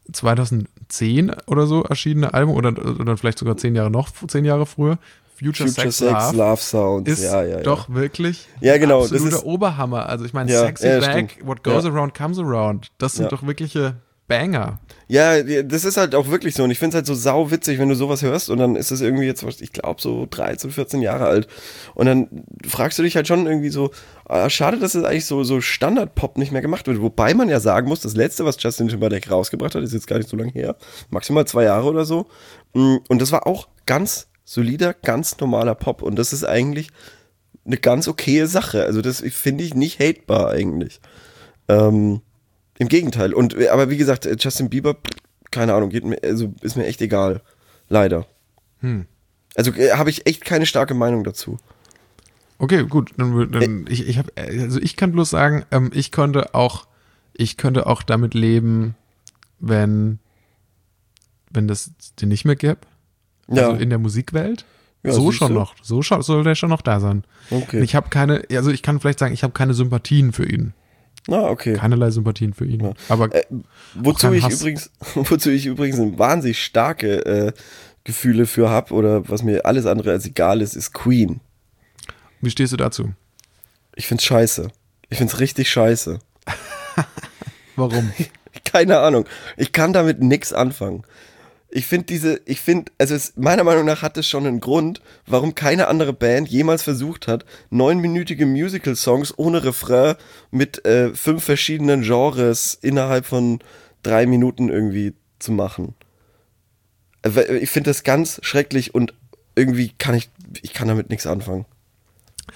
Speaker 2: 2010 oder so erschienene Album oder vielleicht sogar 10 Jahre früher, Future Sex Love
Speaker 1: Sounds
Speaker 2: ist doch wirklich
Speaker 1: genau,
Speaker 2: absoluter
Speaker 1: das ist
Speaker 2: Oberhammer. Also ich meine, Sexy Back,
Speaker 1: stimmt.
Speaker 2: What Goes Around Comes Around, das sind doch wirkliche Banger.
Speaker 1: Ja, das ist halt auch wirklich so und ich finde es halt so sau witzig, wenn du sowas hörst und dann ist es irgendwie jetzt, ich glaube so 13, 14 Jahre alt und dann fragst du dich halt schon irgendwie so, schade, dass es eigentlich so Standard-Pop nicht mehr gemacht wird, wobei man ja sagen muss, das letzte, was Justin Timberlake rausgebracht hat, ist jetzt gar nicht so lange her, maximal 2 Jahre oder so und das war auch ganz solider, ganz normaler Pop und das ist eigentlich eine ganz okaye Sache, also das finde ich nicht hatebar eigentlich. Im Gegenteil. Aber wie gesagt, Justin Bieber, keine Ahnung, ist mir echt egal. Leider. Also habe ich echt keine starke Meinung dazu.
Speaker 2: Okay, gut. Dann ich kann bloß sagen, ich könnte auch damit leben, wenn das den nicht mehr gäbe. Also in der Musikwelt. Ja, so schon noch. So soll der schon noch da sein. Okay. Ich habe ich kann vielleicht sagen, ich habe keine Sympathien für ihn.
Speaker 1: Okay.
Speaker 2: Keinerlei Sympathien für ihn. Ja. Aber
Speaker 1: wozu ich übrigens eine wahnsinnig starke Gefühle für habe oder was mir alles andere als egal ist Queen.
Speaker 2: Wie stehst du dazu?
Speaker 1: Ich find's scheiße. Ich find's richtig scheiße.
Speaker 2: Warum?
Speaker 1: Keine Ahnung. Ich kann damit nichts anfangen. Meiner Meinung nach hat es schon einen Grund, warum keine andere Band jemals versucht hat, 9-minütige Musical-Songs ohne Refrain mit 5 verschiedenen Genres innerhalb von 3 Minuten irgendwie zu machen. Ich finde das ganz schrecklich und irgendwie kann damit nichts anfangen.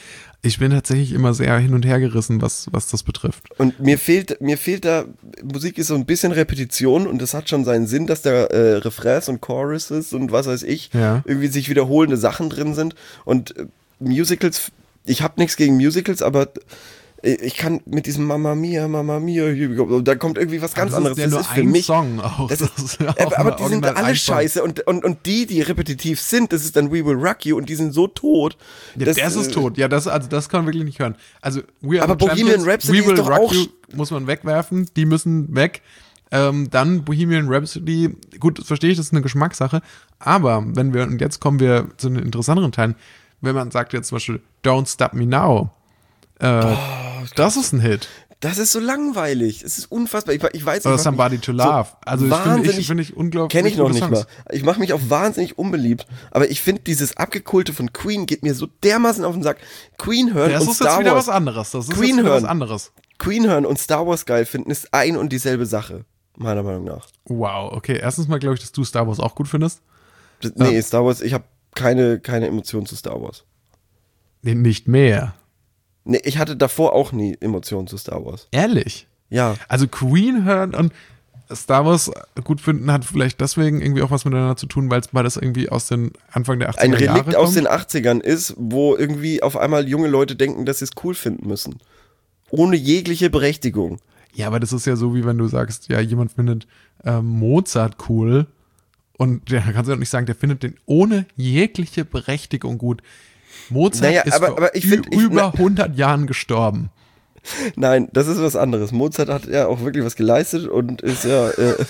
Speaker 2: Ich bin tatsächlich immer sehr hin und her gerissen, was das betrifft.
Speaker 1: Und mir fehlt da, Musik ist so ein bisschen Repetition und das hat schon seinen Sinn, dass da Refrains und Choruses und was weiß ich, irgendwie sich wiederholende Sachen drin sind. Und Musicals, ich habe nichts gegen Musicals, aber ich kann mit diesem Mamma Mia, da kommt irgendwie was ganz anderes.
Speaker 2: Das ist ja nur ein Song auch.
Speaker 1: Aber die sind alle scheiße und die repetitiv sind, das ist dann We Will Rock You und die sind so tot.
Speaker 2: Ja, das ist tot. Ja, das kann man wirklich nicht hören. Also
Speaker 1: aber Bohemian Rhapsody
Speaker 2: We Will
Speaker 1: ist doch
Speaker 2: Rock
Speaker 1: auch
Speaker 2: You muss man wegwerfen, die müssen weg. Dann Bohemian Rhapsody, gut, das verstehe ich, das ist eine Geschmackssache, aber und jetzt kommen wir zu den interessanteren Teilen, wenn man sagt jetzt zum Beispiel Don't Stop Me Now, das ist ein Hit.
Speaker 1: Das ist so langweilig. Es ist unfassbar. Ich weiß nicht.
Speaker 2: Oder Somebody to Love.
Speaker 1: So
Speaker 2: also finde ich unglaublich.
Speaker 1: Kenne ich noch nicht mal. Ich mache mich auch wahnsinnig unbeliebt. Aber ich finde, dieses Abgekulte von Queen geht mir so dermaßen auf den Sack. Queen hören und Star Wars. Das ist jetzt wieder was anderes. Queen hören und Star Wars geil finden ist ein und dieselbe Sache. Meiner Meinung nach.
Speaker 2: Wow, okay. Erstens mal glaube ich, dass du Star Wars auch gut findest.
Speaker 1: Nee, Star Wars, ich habe keine Emotionen zu Star Wars.
Speaker 2: Nee, nicht mehr.
Speaker 1: Nee, ich hatte davor auch nie Emotionen zu Star Wars.
Speaker 2: Ehrlich?
Speaker 1: Ja.
Speaker 2: Also Queen hören und Star Wars gut finden hat vielleicht deswegen irgendwie auch was miteinander zu tun, weil das irgendwie aus den Anfang der 80er Jahre kommt.
Speaker 1: Ein Relikt aus den 80ern ist, wo irgendwie auf einmal junge Leute denken, dass sie es cool finden müssen. Ohne jegliche Berechtigung.
Speaker 2: Ja, aber das ist ja so, wie wenn du sagst, ja, jemand findet Mozart cool und der kannst du doch nicht sagen, der findet den ohne jegliche Berechtigung gut. Mozart ist vor über 100 Jahren gestorben.
Speaker 1: Nein, das ist was anderes. Mozart hat ja auch wirklich was geleistet und ist ja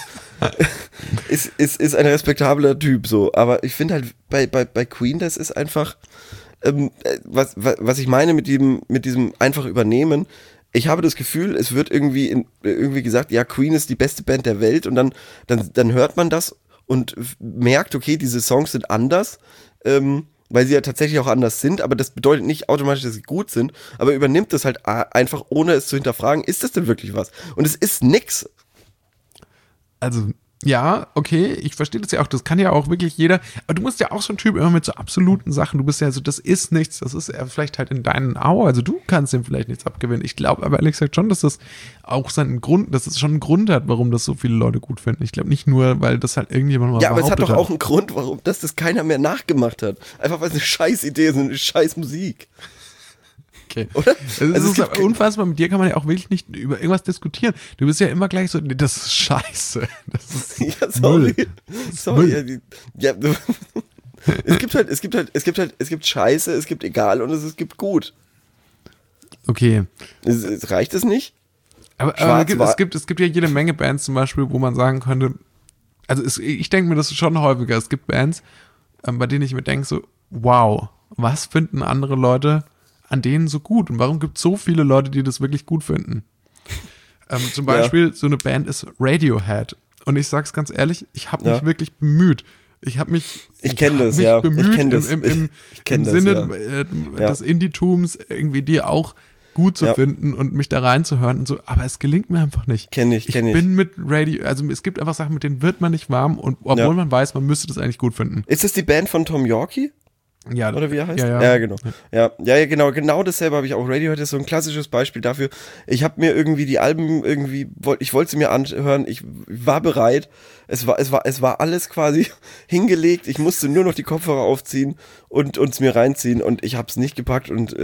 Speaker 1: ist ein respektabler Typ so. Aber ich finde halt bei Queen, das ist einfach was ich meine mit diesem einfach übernehmen. Ich habe das Gefühl, es wird irgendwie gesagt, ja, Queen ist die beste Band der Welt und dann hört man das und merkt, okay, diese Songs sind anders, weil sie ja tatsächlich auch anders sind, aber das bedeutet nicht automatisch, dass sie gut sind, aber übernimmt das halt einfach, ohne es zu hinterfragen, ist das denn wirklich was? Und es ist nix.
Speaker 2: Also, ja, okay, ich verstehe das ja auch, das kann ja auch wirklich jeder, aber du musst ja auch so ein Typ immer mit so absoluten Sachen, du bist ja so, das ist nichts, das ist vielleicht halt in deinen Augen, also du kannst dem vielleicht nichts abgewinnen. Ich glaube aber ehrlich gesagt schon, dass das auch seinen Grund, dass es schon einen Grund hat, warum das so viele Leute gut finden. Ich glaube nicht nur, weil das halt irgendjemand mal behauptet hat. Ja, aber es hat
Speaker 1: doch auch einen Grund, warum das keiner mehr nachgemacht hat. Einfach weil es eine scheiß Idee ist, eine scheiß Musik.
Speaker 2: Okay. Oder? Also es ist unfassbar, mit dir kann man ja auch wirklich nicht über irgendwas diskutieren. Du bist ja immer gleich so, nee, das ist scheiße. Das ist
Speaker 1: ja, sorry. Müll. Ja, es gibt Scheiße, es gibt egal und es gibt gut.
Speaker 2: Okay.
Speaker 1: Reicht es nicht?
Speaker 2: Aber es gibt ja jede Menge Bands zum Beispiel, wo man sagen könnte, also ich denke mir das schon häufiger, es gibt Bands, bei denen ich mir denke so, wow, was finden andere Leute an denen so gut und warum gibt es so viele Leute, die das wirklich gut finden? Zum Beispiel so eine Band ist Radiohead und ich sag's ganz ehrlich, ich habe mich wirklich bemüht. Ich kenne das, bemüht
Speaker 1: ich kenn das.
Speaker 2: im Sinne des Indie-Tums irgendwie die auch gut zu finden und mich da reinzuhören und so, aber es gelingt mir einfach nicht. Ich bin mit Radio, also es gibt einfach Sachen, mit denen wird man nicht warm und obwohl man weiß, man müsste das eigentlich gut finden.
Speaker 1: Ist das die Band von Tom Yorke?
Speaker 2: Ja,
Speaker 1: oder wie er heißt?
Speaker 2: Ja,
Speaker 1: genau. Ja, genau dasselbe habe ich auch. Radiohead ist so ein klassisches Beispiel dafür. Ich habe mir irgendwie die Alben ich wollte sie mir anhören, ich war bereit. Es war alles quasi hingelegt. Ich musste nur noch die Kopfhörer aufziehen und es mir reinziehen und ich habe es nicht gepackt und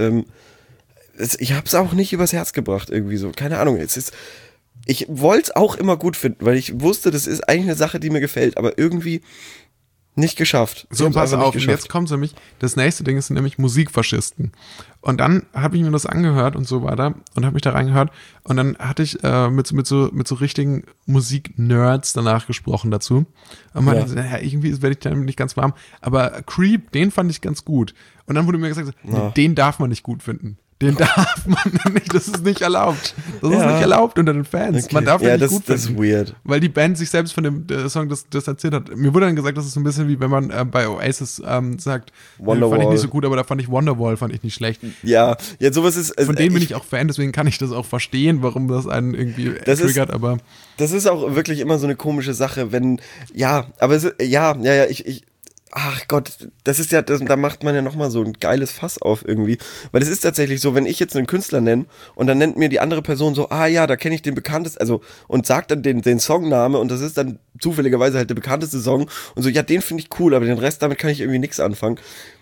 Speaker 1: ich habe es auch nicht übers Herz gebracht irgendwie so. Keine Ahnung. Ich wollte es auch immer gut finden, weil ich wusste, das ist eigentlich eine Sache, die mir gefällt, aber irgendwie nicht geschafft.
Speaker 2: So, pass auf, und jetzt kommt nämlich, das nächste Ding ist nämlich Musikfaschisten. Und dann habe ich mir das angehört und so weiter und habe mich da reingehört und dann hatte ich mit so richtigen Musik-Nerds danach gesprochen dazu. Und man dachte, irgendwie werde ich damit nicht ganz warm. Aber Creep, den fand ich ganz gut. Und dann wurde mir gesagt, den darf man nicht gut finden. Den darf man nicht, das ist nicht erlaubt. Das ist nicht erlaubt unter den Fans. Okay. Man darf den nicht gut finden. Das ist weird. Weil die Band sich selbst von dem Song das erzählt hat. Mir wurde dann gesagt, das ist so ein bisschen wie wenn man bei Oasis sagt, fand ich nicht so gut, aber da fand ich Wonderwall, fand ich nicht schlecht.
Speaker 1: Ja, sowas ist...
Speaker 2: Von denen bin ich auch Fan, deswegen kann ich das auch verstehen, warum das einen irgendwie triggert, aber... Das
Speaker 1: ist auch wirklich immer so eine komische Sache, wenn... ach Gott, das ist ja, da macht man ja nochmal so ein geiles Fass auf irgendwie. Weil es ist tatsächlich so, wenn ich jetzt einen Künstler nenne und dann nennt mir die andere Person so, ah ja, da kenne ich den bekanntesten, also und sagt dann den Songname und das ist dann zufälligerweise halt der bekannteste Song und so, ja, den finde ich cool, aber den Rest, damit kann ich irgendwie nichts anfangen.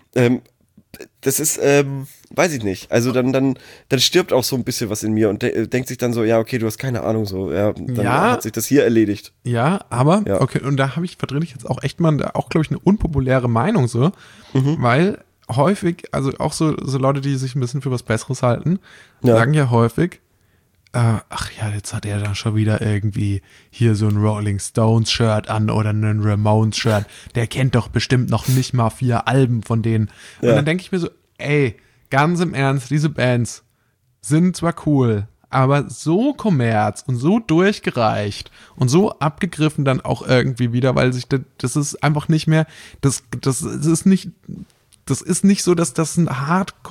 Speaker 1: Das ist, weiß ich nicht. Also dann stirbt auch so ein bisschen was in mir und denkt sich dann so, ja, okay, du hast keine Ahnung, so, ja, dann hat sich das hier erledigt.
Speaker 2: Ja, aber, okay, und da vertrete ich jetzt auch echt mal, auch glaube ich, eine unpopuläre Meinung so, weil häufig, also auch so Leute, die sich ein bisschen für was Besseres halten, sagen ja häufig, ach ja, jetzt hat er dann schon wieder irgendwie hier so ein Rolling Stones Shirt an oder einen Ramones Shirt. Der kennt doch bestimmt noch nicht mal 4 Alben von denen. Und dann denke ich mir so, ey, ganz im Ernst, diese Bands sind zwar cool, aber so kommerz und so durchgereicht und so abgegriffen dann auch irgendwie wieder, weil sich das ist einfach nicht mehr, das ist nicht... Das ist nicht so, dass das nur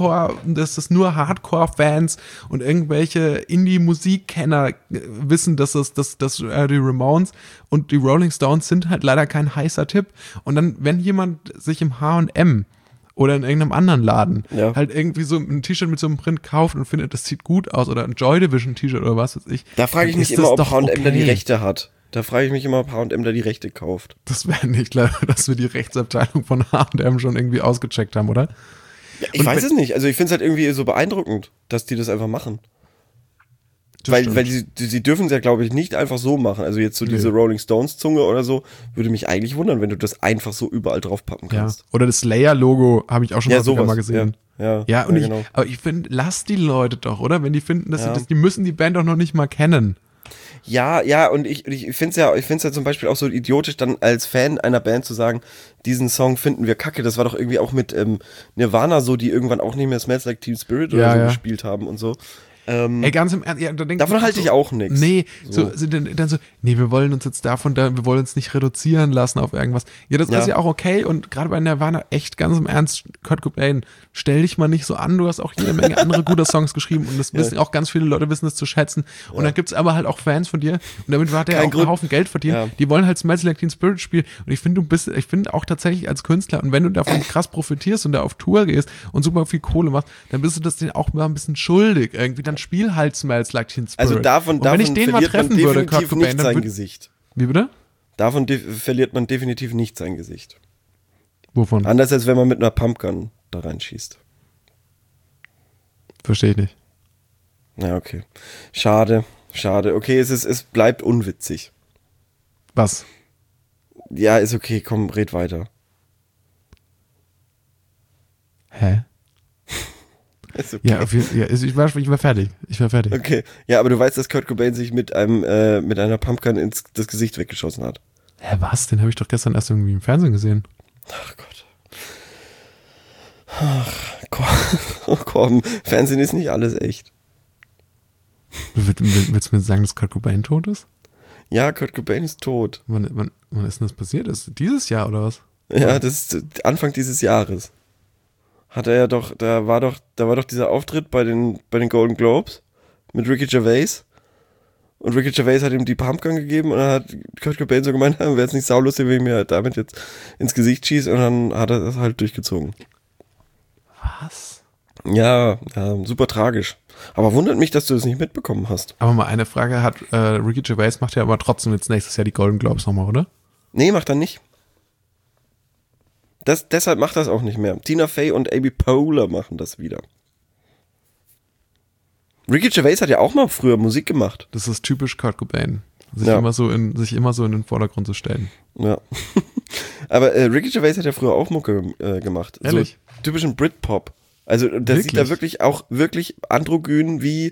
Speaker 2: Hardcore-Fans und irgendwelche Indie-Musikkenner wissen, dass die Ramones und die Rolling Stones sind halt leider kein heißer Tipp. Und dann, wenn jemand sich im H&M oder in irgendeinem anderen Laden halt irgendwie so ein T-Shirt mit so einem Print kauft und findet, das sieht gut aus oder ein Joy Division T-Shirt oder was weiß ich.
Speaker 1: Da frage ich mich immer, ob H&M da die Rechte hat. Da frage ich mich immer, ob H&M da die Rechte kauft.
Speaker 2: Das wäre nicht klar, dass wir die Rechtsabteilung von H&M schon irgendwie ausgecheckt haben, oder?
Speaker 1: Ja, ich weiß es nicht. Also ich finde es halt irgendwie so beeindruckend, dass die das einfach machen. Weil sie dürfen es ja, glaube ich, nicht einfach so machen. Also jetzt so diese Rolling Stones Zunge oder so, würde mich eigentlich wundern, wenn du das einfach so überall drauf pappen kannst.
Speaker 2: Ja. Oder das Slayer-Logo habe ich auch schon mal gesehen.
Speaker 1: Ja,
Speaker 2: genau. Aber ich finde, lass die Leute doch, oder? Wenn die finden, dass die müssen die Band doch noch nicht mal kennen.
Speaker 1: Ja, und ich finde es ja zum Beispiel auch so idiotisch, dann als Fan einer Band zu sagen, diesen Song finden wir kacke. Das war doch irgendwie auch mit Nirvana so, die irgendwann auch nicht mehr Smells Like Teen Spirit oder so gespielt haben und so.
Speaker 2: Ey, ganz im Ernst,
Speaker 1: davon halte ich auch nichts.
Speaker 2: Nee, wir wollen uns jetzt wir wollen uns nicht reduzieren lassen auf irgendwas. Ja, das ist ja auch okay und gerade bei Nirvana, echt ganz im Ernst, Kurt Cobain, stell dich mal nicht so an, du hast auch jede Menge andere gute Songs geschrieben und das wissen auch ganz viele Leute, wissen das zu schätzen und dann gibt's aber halt auch Fans von dir und damit hat er auch einen Haufen Geld verdient, die wollen halt Smells Like Teen Spirit spielen und ich finde auch tatsächlich als Künstler und wenn du davon krass profitierst und da auf Tour gehst und super viel Kohle machst, dann bist du das denen auch mal ein bisschen schuldig irgendwie, dann spiel halt Smells Like Teen Spirit.
Speaker 1: Also davon
Speaker 2: wenn ich den mal treffen würde, Kurt Cobain,
Speaker 1: nicht sein Gesicht.
Speaker 2: Wie bitte?
Speaker 1: Davon verliert man definitiv nicht sein Gesicht.
Speaker 2: Wovon?
Speaker 1: Anders als wenn man mit einer Pumpgun da reinschießt.
Speaker 2: Verstehe ich nicht.
Speaker 1: Na, okay. Schade. Okay, es bleibt unwitzig.
Speaker 2: Was?
Speaker 1: Ja, ist okay, komm, red weiter.
Speaker 2: Hä?
Speaker 1: Ist okay.
Speaker 2: Ich war fertig.
Speaker 1: Okay, ja, aber du weißt, dass Kurt Cobain sich mit einer Pumpgun das Gesicht weggeschossen hat.
Speaker 2: Hä, was? Den habe ich doch gestern erst irgendwie im Fernsehen gesehen.
Speaker 1: Ach Gott. Komm, Fernsehen ist nicht alles echt.
Speaker 2: Willst du mir sagen, dass Kurt Cobain tot ist?
Speaker 1: Ja, Kurt Cobain ist tot.
Speaker 2: Wann ist denn das passiert? Ist dieses Jahr oder was?
Speaker 1: Ja, das ist Anfang dieses Jahres. Hat er ja doch, da war doch dieser Auftritt bei den Golden Globes mit Ricky Gervais. Und Ricky Gervais hat ihm die Pumpgun gegeben und dann hat Kurt Cobain so gemeint, wäre es nicht saulustig, wenn ich mir halt damit jetzt ins Gesicht schieße, und dann hat er das halt durchgezogen.
Speaker 2: Was?
Speaker 1: Ja, super tragisch. Aber wundert mich, dass du das nicht mitbekommen hast.
Speaker 2: Aber mal eine Frage, Ricky Gervais macht ja aber trotzdem jetzt nächstes Jahr die Golden Globes nochmal, oder?
Speaker 1: Nee, macht er nicht. Deshalb macht das auch nicht mehr. Tina Fey und Amy Poehler machen das wieder. Ricky Gervais hat ja auch mal früher Musik gemacht.
Speaker 2: Das ist typisch Kurt Cobain. Sich immer so in den Vordergrund zu stellen.
Speaker 1: Ja. Aber Ricky Gervais hat ja früher auch Mucke gemacht.
Speaker 2: Ehrlich?
Speaker 1: So typischen Britpop. Also der sieht da wirklich androgyn wie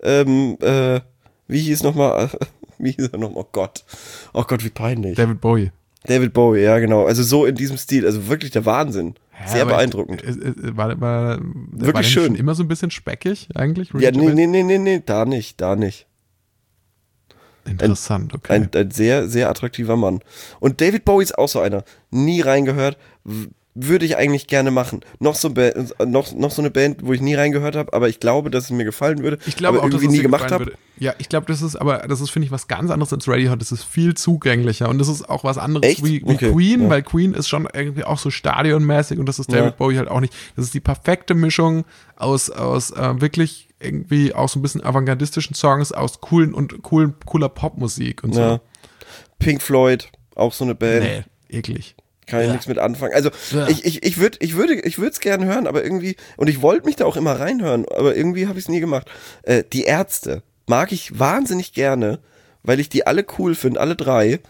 Speaker 1: wie hieß er nochmal? Oh Gott, wie peinlich.
Speaker 2: David Bowie,
Speaker 1: ja genau. Also so in diesem Stil, also wirklich der Wahnsinn. Sehr beeindruckend.
Speaker 2: War
Speaker 1: wirklich schön.
Speaker 2: Schon immer so ein bisschen speckig eigentlich?
Speaker 1: Ja, nee, da nicht.
Speaker 2: Interessant, okay.
Speaker 1: Ein sehr, sehr attraktiver Mann. Und David Bowie ist auch so einer. Nie reingehört. würde ich eigentlich gerne machen. Noch so eine Band, wo ich nie reingehört habe, aber ich glaube, dass es mir gefallen würde.
Speaker 2: Ich glaube
Speaker 1: aber
Speaker 2: auch, dass
Speaker 1: irgendwie
Speaker 2: es
Speaker 1: nie
Speaker 2: dir
Speaker 1: gemacht
Speaker 2: gefallen
Speaker 1: habe.
Speaker 2: würde. Ja, ich glaube, das ist, finde ich, was ganz anderes als Radiohead. Das ist viel zugänglicher und das ist auch was anderes wie
Speaker 1: Okay,
Speaker 2: Queen,
Speaker 1: ja.
Speaker 2: weil Queen ist schon irgendwie auch so stadionmäßig und das ist David Bowie halt auch nicht. Das ist die perfekte Mischung aus wirklich irgendwie auch so ein bisschen avantgardistischen Songs, aus cooler Popmusik und so.
Speaker 1: Ja. Pink Floyd, auch so eine Band.
Speaker 2: Nee, eklig.
Speaker 1: Kann ich nichts mit anfangen. Also ich würde es gerne hören, aber irgendwie, und ich wollte mich da auch immer reinhören, aber irgendwie habe ich es nie gemacht. Die Ärzte mag ich wahnsinnig gerne, weil ich die alle cool finde, alle drei.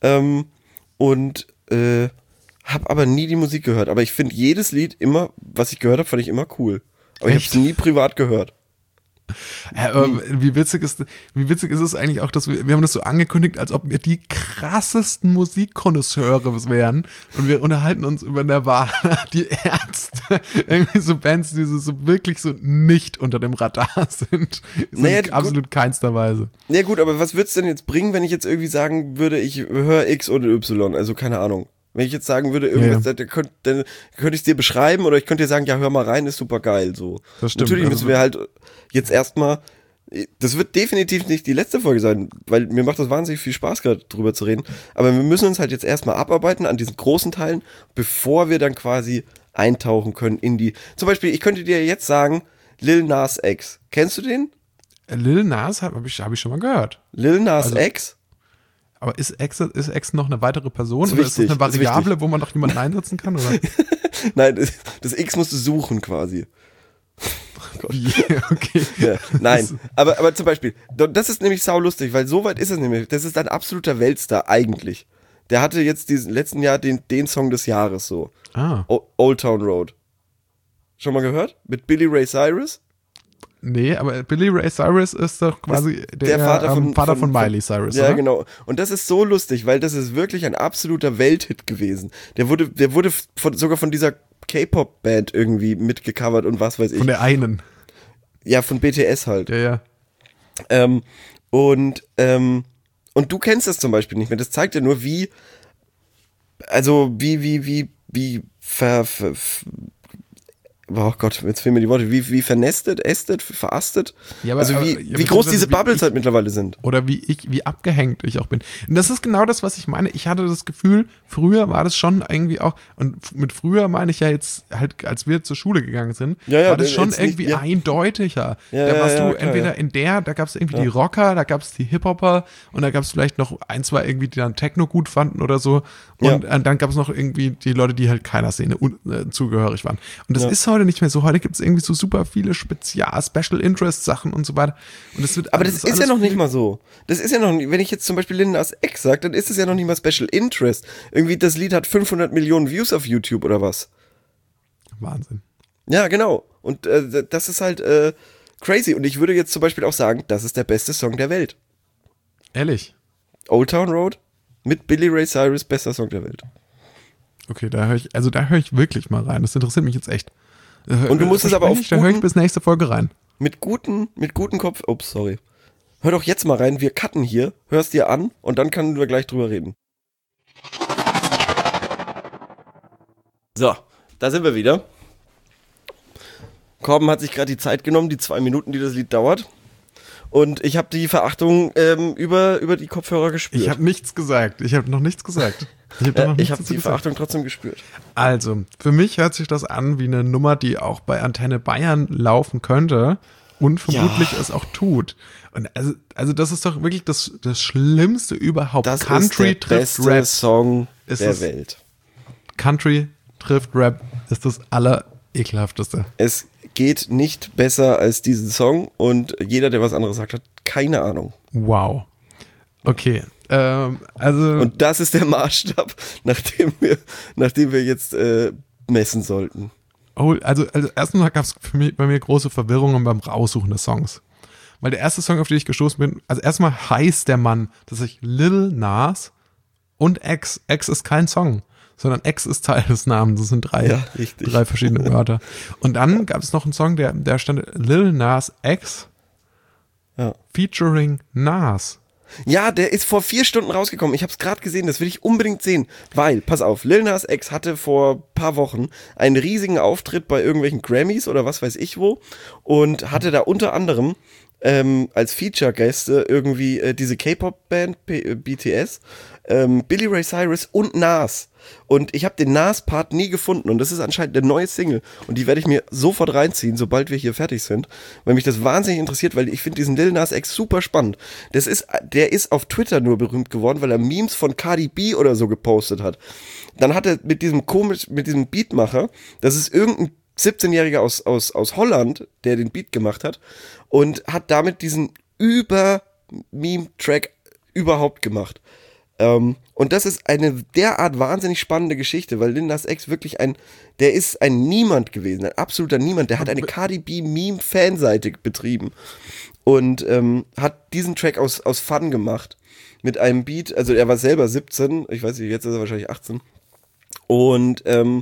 Speaker 1: Und habe aber nie die Musik gehört. Aber ich finde jedes Lied immer, was ich gehört habe, fand ich immer cool. Aber ich habe es nie privat gehört.
Speaker 2: Wie witzig ist es eigentlich auch, dass wir haben das so angekündigt, als ob wir die krassesten Musikkonnoisseure wären und wir unterhalten uns über Nirvana, die Ärzte, irgendwie so Bands, die so wirklich so nicht unter dem Radar sind. Absolut keinster Weise.
Speaker 1: Ja gut, aber was wird's denn jetzt bringen, wenn ich jetzt irgendwie sagen würde, ich höre X oder Y, also keine Ahnung. Wenn ich jetzt sagen würde, irgendwas, dann könnte ich es dir beschreiben oder ich könnte dir sagen, ja, hör mal rein, ist super geil, so.
Speaker 2: Das stimmt.
Speaker 1: Natürlich müssen wir halt jetzt erstmal, das wird definitiv nicht die letzte Folge sein, weil mir macht das wahnsinnig viel Spaß gerade drüber zu reden, aber wir müssen uns halt jetzt erstmal abarbeiten an diesen großen Teilen, bevor wir dann quasi eintauchen können in die, zum Beispiel, ich könnte dir jetzt sagen, Lil Nas X, kennst du den?
Speaker 2: Lil Nas hab ich schon mal gehört.
Speaker 1: Lil Nas X?
Speaker 2: Aber ist X noch eine weitere Person?
Speaker 1: Ist
Speaker 2: oder
Speaker 1: wichtig,
Speaker 2: ist das eine
Speaker 1: ist
Speaker 2: Variable,
Speaker 1: wichtig.
Speaker 2: wo man noch jemanden einsetzen kann? Oder?
Speaker 1: Nein, das X musst du suchen quasi.
Speaker 2: Oh Gott. Okay.
Speaker 1: Ja, nein, aber zum Beispiel, das ist nämlich saulustig, weil so weit ist es nämlich, das ist ein absoluter Weltstar eigentlich. Der hatte jetzt diesen letzten Jahr den Song des Jahres so. Old Town Road. Schon mal gehört? Mit Billy Ray Cyrus?
Speaker 2: Nee, aber Billy Ray Cyrus ist doch quasi der Vater von Miley Cyrus,
Speaker 1: ja,
Speaker 2: oder?
Speaker 1: genau. Und das ist so lustig, weil das ist wirklich ein absoluter Welthit gewesen. Der wurde sogar von dieser K-Pop-Band irgendwie mitgecovert und was weiß ich.
Speaker 2: Von der einen.
Speaker 1: Ja, von BTS halt.
Speaker 2: Ja.
Speaker 1: Und du kennst das zum Beispiel nicht mehr. Das zeigt ja nur, wie oh Gott, jetzt fehlen mir die Worte, wie vernestet, verastet,
Speaker 2: ja, aber,
Speaker 1: also wie groß diese Bubbles halt mittlerweile sind.
Speaker 2: Oder wie abgehängt ich auch bin. Und das ist genau das, was ich meine. Ich hatte das Gefühl, früher war das schon irgendwie auch, und mit früher meine ich ja jetzt halt, als wir zur Schule gegangen sind, war das schon irgendwie eindeutiger. Da warst du entweder da gab es irgendwie die Rocker, da gab es die Hip-Hopper und da gab es vielleicht noch ein, zwei irgendwie, die dann Techno gut fanden oder so. Und dann gab es noch irgendwie die Leute, die halt keiner Szene zugehörig waren. Und das ist heute nicht mehr so. Heute gibt es irgendwie so super viele Special Interest Sachen und so weiter. Und das wird
Speaker 1: aber das ist ja noch nicht mal so. Das ist ja noch nicht, wenn ich jetzt zum Beispiel Lil Nas X sage, dann ist es ja noch nicht mal Special Interest. Irgendwie das Lied hat 500 Millionen Views auf YouTube oder was.
Speaker 2: Wahnsinn.
Speaker 1: Ja, genau. Und das ist halt crazy. Und ich würde jetzt zum Beispiel auch sagen, das ist der beste Song der Welt.
Speaker 2: Ehrlich?
Speaker 1: Old Town Road mit Billy Ray Cyrus, bester Song der Welt.
Speaker 2: Okay, da höre ich wirklich mal rein. Das interessiert mich jetzt echt.
Speaker 1: Und du musst es aber
Speaker 2: da höre ich bis nächste Folge rein.
Speaker 1: Mit guten Kopf. Ups, sorry. Hör doch jetzt mal rein, wir cutten hier, hörst dir an und dann können wir gleich drüber reden. So, da sind wir wieder. Korben hat sich gerade die Zeit genommen, die 2 Minuten, die das Lied dauert. Und ich habe die Verachtung über die Kopfhörer gespürt.
Speaker 2: Ich habe nichts gesagt. Ich habe noch nichts gesagt.
Speaker 1: Ich habe die Verachtung trotzdem gespürt.
Speaker 2: Also, für mich hört sich das an wie eine Nummer, die auch bei Antenne Bayern laufen könnte und vermutlich es auch tut. Und also das ist doch wirklich das Schlimmste überhaupt.
Speaker 1: Das
Speaker 2: Country
Speaker 1: ist der beste Song der Welt.
Speaker 2: Country trifft Rap ist das Allerekelhafteste.
Speaker 1: Es geht nicht besser als diesen Song und jeder, der was anderes sagt, hat keine Ahnung.
Speaker 2: Wow. Okay. Also
Speaker 1: und das ist der Maßstab, nach dem wir jetzt messen sollten.
Speaker 2: Oh, also erstmal gab es bei mir große Verwirrungen beim Raussuchen des Songs. Weil der erste Song, auf den ich gestoßen bin, also erstmal heißt der Mann tatsächlich Lil Nas und X. X ist kein Song, sondern X ist Teil des Namens. Das sind drei verschiedene Wörter. Und dann gab es noch einen Song, der stand Lil Nas X featuring Nas.
Speaker 1: Ja, der ist vor 4 Stunden rausgekommen. Ich habe es gerade gesehen, das will ich unbedingt sehen. Weil, pass auf, Lil Nas X hatte vor ein paar Wochen einen riesigen Auftritt bei irgendwelchen Grammys oder was weiß ich wo und hatte da unter anderem als Feature-Gäste irgendwie diese K-Pop-Band BTS, Billy Ray Cyrus und Nas. Und ich habe den Nas-Part nie gefunden und das ist anscheinend eine neue Single und die werde ich mir sofort reinziehen, sobald wir hier fertig sind, weil mich das wahnsinnig interessiert, weil ich finde diesen Lil Nas X super spannend. Der ist auf Twitter nur berühmt geworden, weil er Memes von Cardi B oder so gepostet hat. Dann hat er mit diesem Beatmacher, das ist irgendein 17-Jähriger aus Holland, der den Beat gemacht hat und hat damit diesen Meme-Track überhaupt gemacht. Und das ist eine derart wahnsinnig spannende Geschichte, weil Lil Nas X wirklich der ist ein Niemand gewesen, ein absoluter Niemand. Der hat eine Cardi B Meme-Fanseite betrieben und hat diesen Track aus Fun gemacht mit einem Beat. Also er war selber 17, ich weiß nicht, jetzt ist er wahrscheinlich 18 und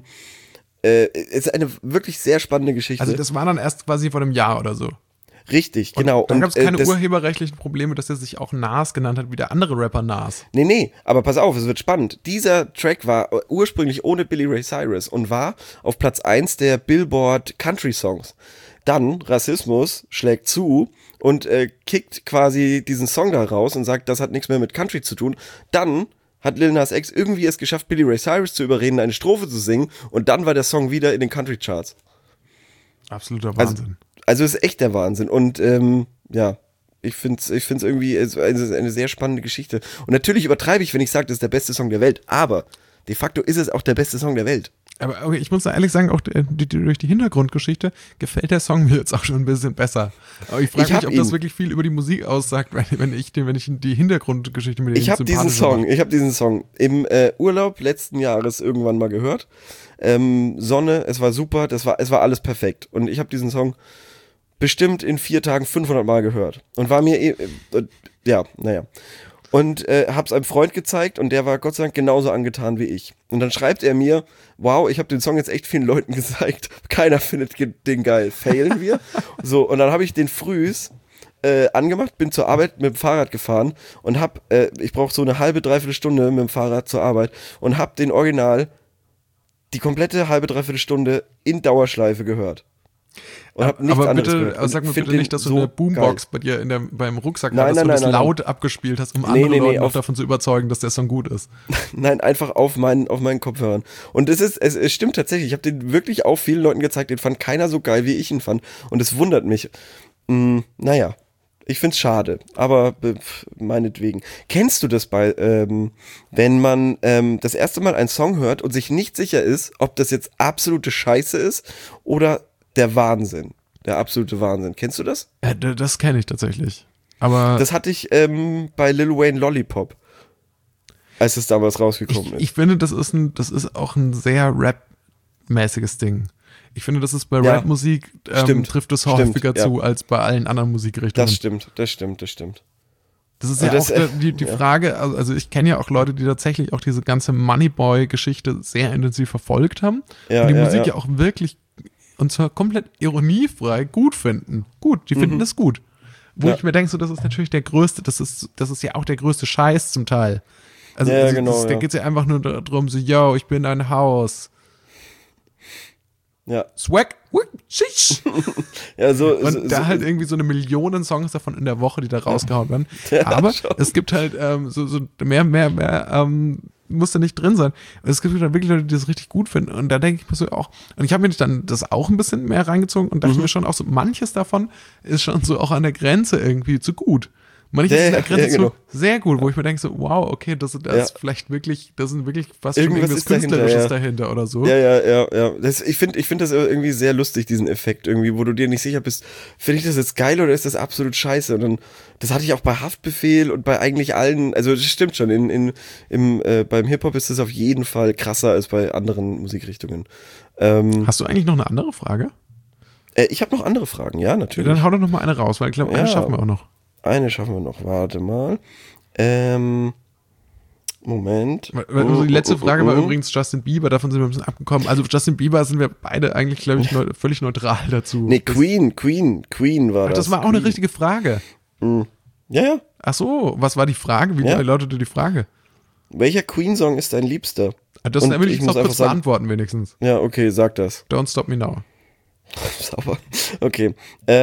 Speaker 1: ist eine wirklich sehr spannende Geschichte.
Speaker 2: Also das war dann erst quasi vor einem Jahr oder so.
Speaker 1: Richtig, genau.
Speaker 2: Und dann gab es keine urheberrechtlichen Probleme, dass er sich auch Nas genannt hat, wie der andere Rapper Nas.
Speaker 1: Nee, aber pass auf, es wird spannend. Dieser Track war ursprünglich ohne Billy Ray Cyrus und war auf Platz 1 der Billboard Country Songs. Dann Rassismus schlägt zu und kickt quasi diesen Song da raus und sagt, das hat nichts mehr mit Country zu tun. Dann hat Lil Nas X irgendwie es geschafft, Billy Ray Cyrus zu überreden, eine Strophe zu singen und dann war der Song wieder in den Country Charts.
Speaker 2: Absoluter Wahnsinn.
Speaker 1: Also ist echt der Wahnsinn und ja, ich find's irgendwie eine sehr spannende Geschichte. Und natürlich übertreibe ich, wenn ich sage, das ist der beste Song der Welt, aber de facto ist es auch der beste Song der Welt.
Speaker 2: Aber okay, ich muss da ehrlich sagen, auch durch die Hintergrundgeschichte gefällt der Song mir jetzt auch schon ein bisschen besser. Aber ich frage mich, ob das wirklich viel über die Musik aussagt, wenn ich die Hintergrundgeschichte mit dem
Speaker 1: Ich habe diesen Song im Urlaub letzten Jahres irgendwann mal gehört. Sonne, es war super, es war alles perfekt. Und ich habe diesen Song bestimmt in 4 Tagen 500 Mal gehört. Und war mir Und hab's einem Freund gezeigt und der war Gott sei Dank genauso angetan wie ich. Und dann schreibt er mir, wow, ich habe den Song jetzt echt vielen Leuten gezeigt, keiner findet den geil, failen wir? So, und dann habe ich den frühs angemacht, bin zur Arbeit mit dem Fahrrad gefahren und ich brauche so eine halbe, dreiviertel Stunde mit dem Fahrrad zur Arbeit und habe den Original die komplette halbe, dreiviertel Stunde in Dauerschleife gehört. Und hab nichts
Speaker 2: aber
Speaker 1: anderes
Speaker 2: bitte,
Speaker 1: gehört.
Speaker 2: sag mir bitte nicht, dass du eine Boombox bei dir beim Rucksack hattest und das laut abgespielt hast, um andere Leute noch davon zu überzeugen, dass der Song gut ist.
Speaker 1: Nein, einfach auf meinen Kopfhörern. Und es stimmt tatsächlich, ich habe den wirklich auch vielen Leuten gezeigt, den fand keiner so geil, wie ich ihn fand. Und es wundert mich. Naja, ich find's schade, aber meinetwegen. Kennst du das wenn man das erste Mal einen Song hört und sich nicht sicher ist, ob das jetzt absolute Scheiße ist oder der Wahnsinn, der absolute Wahnsinn. Kennst du das?
Speaker 2: Das kenne ich tatsächlich. Aber
Speaker 1: das hatte ich bei Lil Wayne Lollipop, als es damals rausgekommen ist.
Speaker 2: Ich finde, das ist auch ein sehr Rap-mäßiges Ding. Ich finde, das ist bei Rap-Musik trifft es häufiger zu als bei allen anderen Musikrichtungen.
Speaker 1: Das stimmt.
Speaker 2: Das ist ja auch die Frage, also ich kenne ja auch Leute, die tatsächlich auch diese ganze Moneyboy-Geschichte sehr intensiv verfolgt haben und die Musik ja auch wirklich, und zwar komplett ironiefrei, gut finden. Gut, die finden das gut. Wo ich mir denke, so, das ist natürlich der größte, das ist ja auch der größte Scheiß zum Teil. Also, da geht es ja einfach nur darum, so, yo, ich bin ein Haus.
Speaker 1: Ja.
Speaker 2: Swag, shish.
Speaker 1: Ja,
Speaker 2: und da halt irgendwie so 1 Million Songs davon in der Woche, die da rausgehauen werden. Ja, aber es gibt halt so mehr muss da nicht drin sein. Es gibt halt wirklich Leute, die das richtig gut finden. Und da denke ich mir so auch, und ich habe mir dann das auch ein bisschen mehr reingezogen und dachte mir schon auch so, manches davon ist schon so auch an der Grenze irgendwie zu gut. Manches ist an der Grenze zu sehr gut, wo ich mir denke so, wow, okay, das ist vielleicht wirklich, das sind wirklich fast schon irgendwas Künstlerisches dahinter oder so.
Speaker 1: Ja. Ich finde das irgendwie sehr lustig, diesen Effekt irgendwie, wo du dir nicht sicher bist, finde ich das jetzt geil oder ist das absolut scheiße? Und dann, das hatte ich auch bei Haftbefehl und bei eigentlich allen, also das stimmt schon, beim Hip-Hop ist das auf jeden Fall krasser als bei anderen Musikrichtungen.
Speaker 2: Hast du eigentlich noch eine andere Frage?
Speaker 1: Ich habe noch andere Fragen, ja, natürlich.
Speaker 2: Dann hau doch noch mal eine raus, weil ich glaube, eine schaffen wir auch noch.
Speaker 1: Eine schaffen wir noch, warte mal. Moment.
Speaker 2: Also die letzte Frage war übrigens Justin Bieber, davon sind wir ein bisschen abgekommen. Also Justin Bieber sind wir beide eigentlich, glaube ich, völlig neutral dazu.
Speaker 1: Nee, Queen war das.
Speaker 2: Das war auch eine richtige Frage.
Speaker 1: Ja.
Speaker 2: Ach so, was war die Frage? Wie lautete die Frage?
Speaker 1: Welcher Queen-Song ist dein Liebster?
Speaker 2: Das will ich noch kurz beantworten wenigstens.
Speaker 1: Ja, okay, sag das.
Speaker 2: Don't Stop Me Now.
Speaker 1: Sauber. Okay.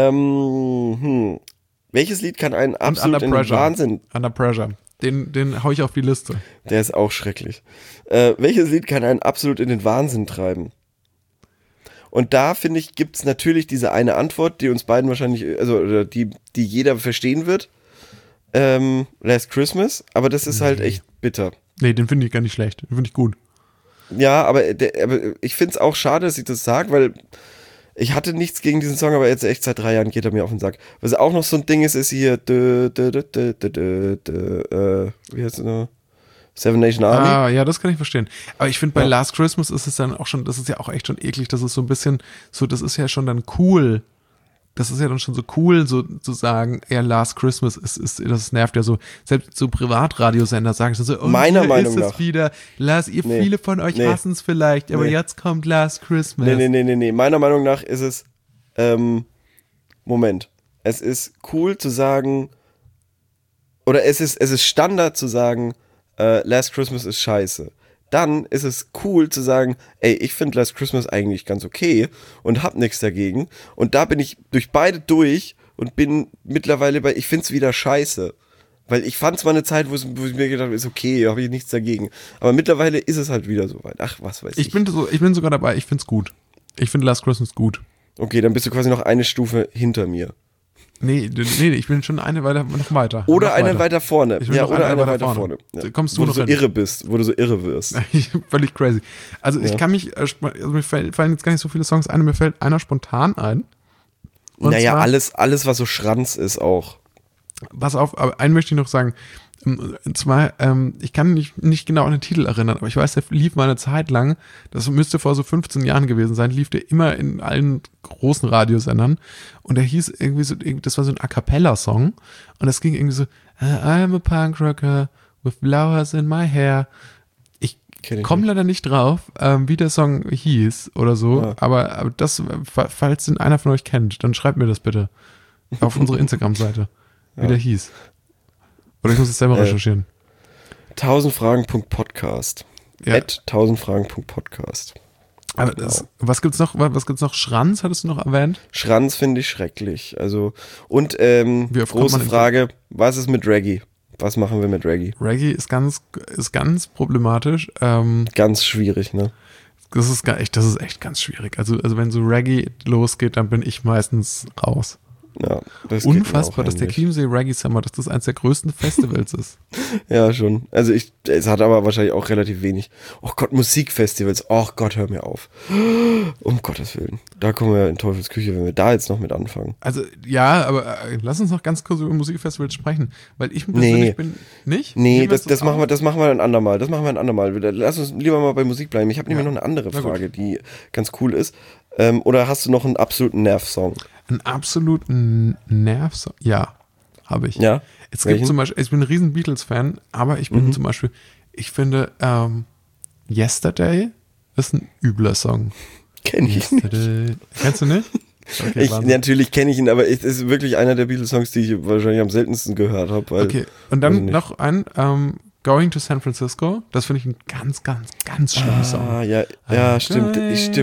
Speaker 1: Welches Lied kann einen absolut in den Wahnsinn...
Speaker 2: Under Pressure. Den hau ich auf die Liste.
Speaker 1: Der ist auch schrecklich. Welches Lied kann einen absolut in den Wahnsinn treiben? Und da, finde ich, gibt es natürlich diese eine Antwort, die uns beiden wahrscheinlich, also oder die jeder verstehen wird. Last Christmas, aber das ist halt echt bitter.
Speaker 2: Nee, den finde ich gar nicht schlecht. Den finde ich gut.
Speaker 1: Ja, aber ich finde es auch schade, dass ich das sage, weil ich hatte nichts gegen diesen Song, aber jetzt echt seit 3 Jahren geht er mir auf den Sack. Was auch noch so ein Ding ist hier wie heißt es noch? Seven Nation Army.
Speaker 2: Ah, ja, das kann ich verstehen. Aber ich finde, bei Last Christmas ist es dann auch schon, das ist ja auch echt schon eklig, das ist so ein bisschen, so, das ist ja schon dann cool. Das ist ja dann schon so cool, so zu sagen, ja, Last Christmas das nervt ja so. Selbst so Privatradiosender sagen so, oh,
Speaker 1: meiner Meinung
Speaker 2: nach. Wieder. Viele von euch hassen es vielleicht, aber jetzt kommt Last Christmas.
Speaker 1: Nee. Meiner Meinung nach ist es, Moment. Es ist cool zu sagen, oder es ist Standard zu sagen, Last Christmas ist scheiße. Dann ist es cool zu sagen, ey, ich finde Last Christmas eigentlich ganz okay und hab nichts dagegen. Und da bin ich durch beide durch und bin mittlerweile ich find's wieder scheiße. Weil ich fand's mal eine Zeit, wo ich mir gedacht habe, ist okay, habe ich nichts dagegen. Aber mittlerweile ist es halt wieder so weit. Ach, was weiß ich.
Speaker 2: Ich bin sogar dabei, ich find's gut. Ich finde Last Christmas gut.
Speaker 1: Okay, dann bist du quasi noch eine Stufe hinter mir.
Speaker 2: Nee, ich bin schon eine noch weiter.
Speaker 1: Oder eine weiter vorne.
Speaker 2: Ja, oder eine weiter vorne.
Speaker 1: Ja.
Speaker 2: Kommst du
Speaker 1: wo
Speaker 2: noch
Speaker 1: du so irre bist, wo du so irre wirst.
Speaker 2: Völlig crazy. Also ich kann mich, mir fallen jetzt gar nicht so viele Songs ein, mir fällt einer spontan ein.
Speaker 1: Und naja, alles, was so Schranz ist auch.
Speaker 2: Pass auf, aber einen möchte ich noch sagen. Und zwar, ich kann mich nicht genau an den Titel erinnern, aber ich weiß, der lief mal eine Zeit lang, das müsste vor so 15 Jahren gewesen sein, lief der immer in allen großen Radiosendern und der hieß irgendwie so, das war so ein A-Cappella-Song und das ging irgendwie so, I'm a punk rocker with flowers in my hair. Ich komme leider nicht drauf, wie der Song hieß oder so, ja. aber das, falls den einer von euch kennt, dann schreibt mir das bitte auf unsere Instagram-Seite, wie der hieß. Oder ich muss es selber recherchieren.
Speaker 1: 1000fragen.podcast.
Speaker 2: Ja.
Speaker 1: 1000fragen.podcast.
Speaker 2: Aber was gibt's noch? Schranz hattest du noch erwähnt?
Speaker 1: Schranz finde ich schrecklich. Also, und große Frage, was ist mit Reggae? Was machen wir mit Reggae?
Speaker 2: Reggae ist ganz problematisch.
Speaker 1: Ganz schwierig, ne?
Speaker 2: Das ist echt ganz schwierig. Also wenn so Reggae losgeht, dann bin ich meistens raus.
Speaker 1: Ja, das
Speaker 2: unfassbar, dass der Chiemsee Reggae Summer, dass das eines der größten Festivals ist.
Speaker 1: Ja, schon. Also es hat aber wahrscheinlich auch relativ wenig. Oh Gott, Musikfestivals. Oh Gott, hör mir auf. Um Gottes Willen. Da kommen wir in Teufels Küche, wenn wir da jetzt noch mit anfangen.
Speaker 2: Also, ja, aber lass uns noch ganz kurz über Musikfestivals sprechen, weil ich persönlich bin nicht.
Speaker 1: Nee, das machen wir ein andermal. Lass uns lieber mal bei Musik bleiben. Ich habe nämlich noch eine andere Frage, die ganz cool ist. Oder hast du noch einen absoluten Nervsong?
Speaker 2: Einen absoluten Nervsong? Ja, habe ich.
Speaker 1: Ja?
Speaker 2: Es gibt zum Beispiel, ich bin ein riesen Beatles-Fan, aber ich bin zum Beispiel, ich finde, Yesterday ist ein übler Song.
Speaker 1: Kenn ich nicht.
Speaker 2: Kennst du nicht? Okay,
Speaker 1: natürlich kenne ich ihn, aber es ist wirklich einer der Beatles-Songs, die ich wahrscheinlich am seltensten gehört habe.
Speaker 2: Okay, und dann noch ein Going to San Francisco, das finde ich ein ganz, ganz, ganz schlimmer Song.
Speaker 1: Ja, stimmt.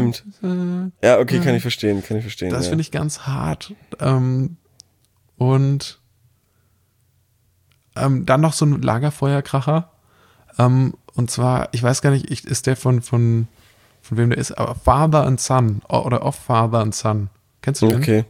Speaker 1: Ja, okay, kann ich verstehen.
Speaker 2: Das finde ich ganz hart. Und dann noch so ein Lagerfeuerkracher. Und zwar, ich weiß gar nicht, ist der von wem der ist, aber Father and Son oder Of Father and Son. Kennst du den?
Speaker 1: Okay.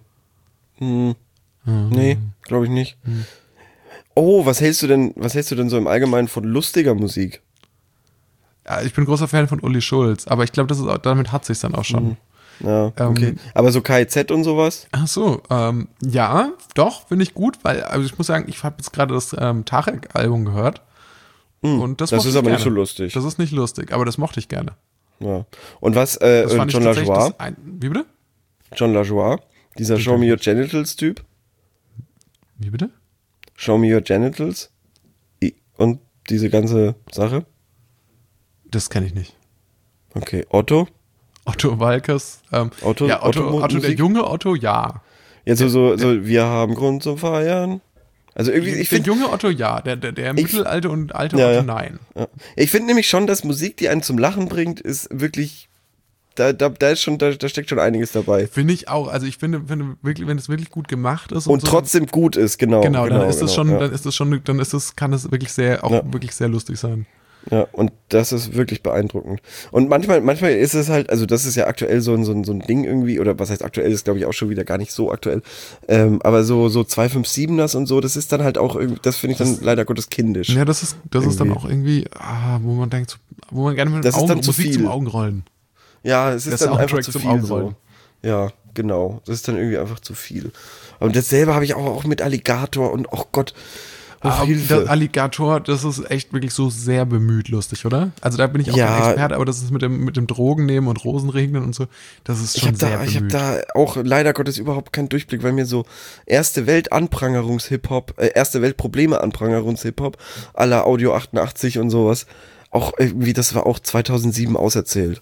Speaker 1: Nee, glaube ich nicht. Oh, was hältst du denn so im Allgemeinen von lustiger Musik?
Speaker 2: Ja, ich bin großer Fan von Uli Schulz, aber ich glaube, damit hat sich's dann auch schon.
Speaker 1: Ja, okay. Aber so KIZ und sowas?
Speaker 2: Ach so, ja, doch, finde ich gut, weil, also ich muss sagen, ich habe jetzt gerade das Tarek-Album gehört. Und das ist aber
Speaker 1: nicht so lustig.
Speaker 2: Das ist nicht lustig, aber das mochte ich gerne.
Speaker 1: Ja. Und was, John LaJoie?
Speaker 2: Wie bitte?
Speaker 1: John LaJoie, dieser Show Me Your Genitals-Typ.
Speaker 2: Wie bitte?
Speaker 1: Show Me Your Genitals und diese ganze Sache?
Speaker 2: Das kenne ich nicht.
Speaker 1: Okay, Otto
Speaker 2: Walkes.
Speaker 1: Otto
Speaker 2: der junge Otto, ja.
Speaker 1: Jetzt so, wir haben Grund zum Feiern. Also irgendwie,
Speaker 2: der junge Otto ja, der mittelalte und alte Otto nein.
Speaker 1: Ja. Ich finde nämlich schon, dass Musik, die einen zum Lachen bringt, ist wirklich, da steckt schon einiges dabei.
Speaker 2: Finde ich auch. Also ich finde wirklich, wenn es wirklich gut gemacht ist
Speaker 1: und so, trotzdem gut ist, genau.
Speaker 2: Genau, dann ist es schon, kann es wirklich wirklich sehr lustig sein.
Speaker 1: Ja, und das ist wirklich beeindruckend. Und manchmal ist es halt, also das ist ja aktuell so ein Ding irgendwie, oder was heißt aktuell, ist glaube ich auch schon wieder gar nicht so aktuell, aber so 257ers und so, das ist dann halt auch irgendwie, das finde ich dann leider Gottes kindisch.
Speaker 2: Ja, das ist dann auch irgendwie, wo man denkt, wo man gerne mit
Speaker 1: das ist dann zu
Speaker 2: Musik
Speaker 1: viel.
Speaker 2: zum Augenrollen.
Speaker 1: Ja, es ist dann einfach zu
Speaker 2: zum
Speaker 1: viel so. Ja, genau, das ist dann irgendwie einfach zu viel. Und dasselbe habe ich auch mit Alligator und, oh Gott,
Speaker 2: der Alligator, das ist echt wirklich so sehr bemüht lustig, oder? Also da bin ich auch kein Experte, aber das ist mit dem Drogen nehmen und Rosenregnen und so, das ist schon sehr bemüht.
Speaker 1: Ich habe da auch leider Gottes überhaupt keinen Durchblick, weil mir so erste Welt-Anprangerungs-Hip-Hop, erste Welt-Probleme-Anprangerungs-Hip-Hop à la Audio 88 und sowas, auch irgendwie, das war auch 2007 auserzählt.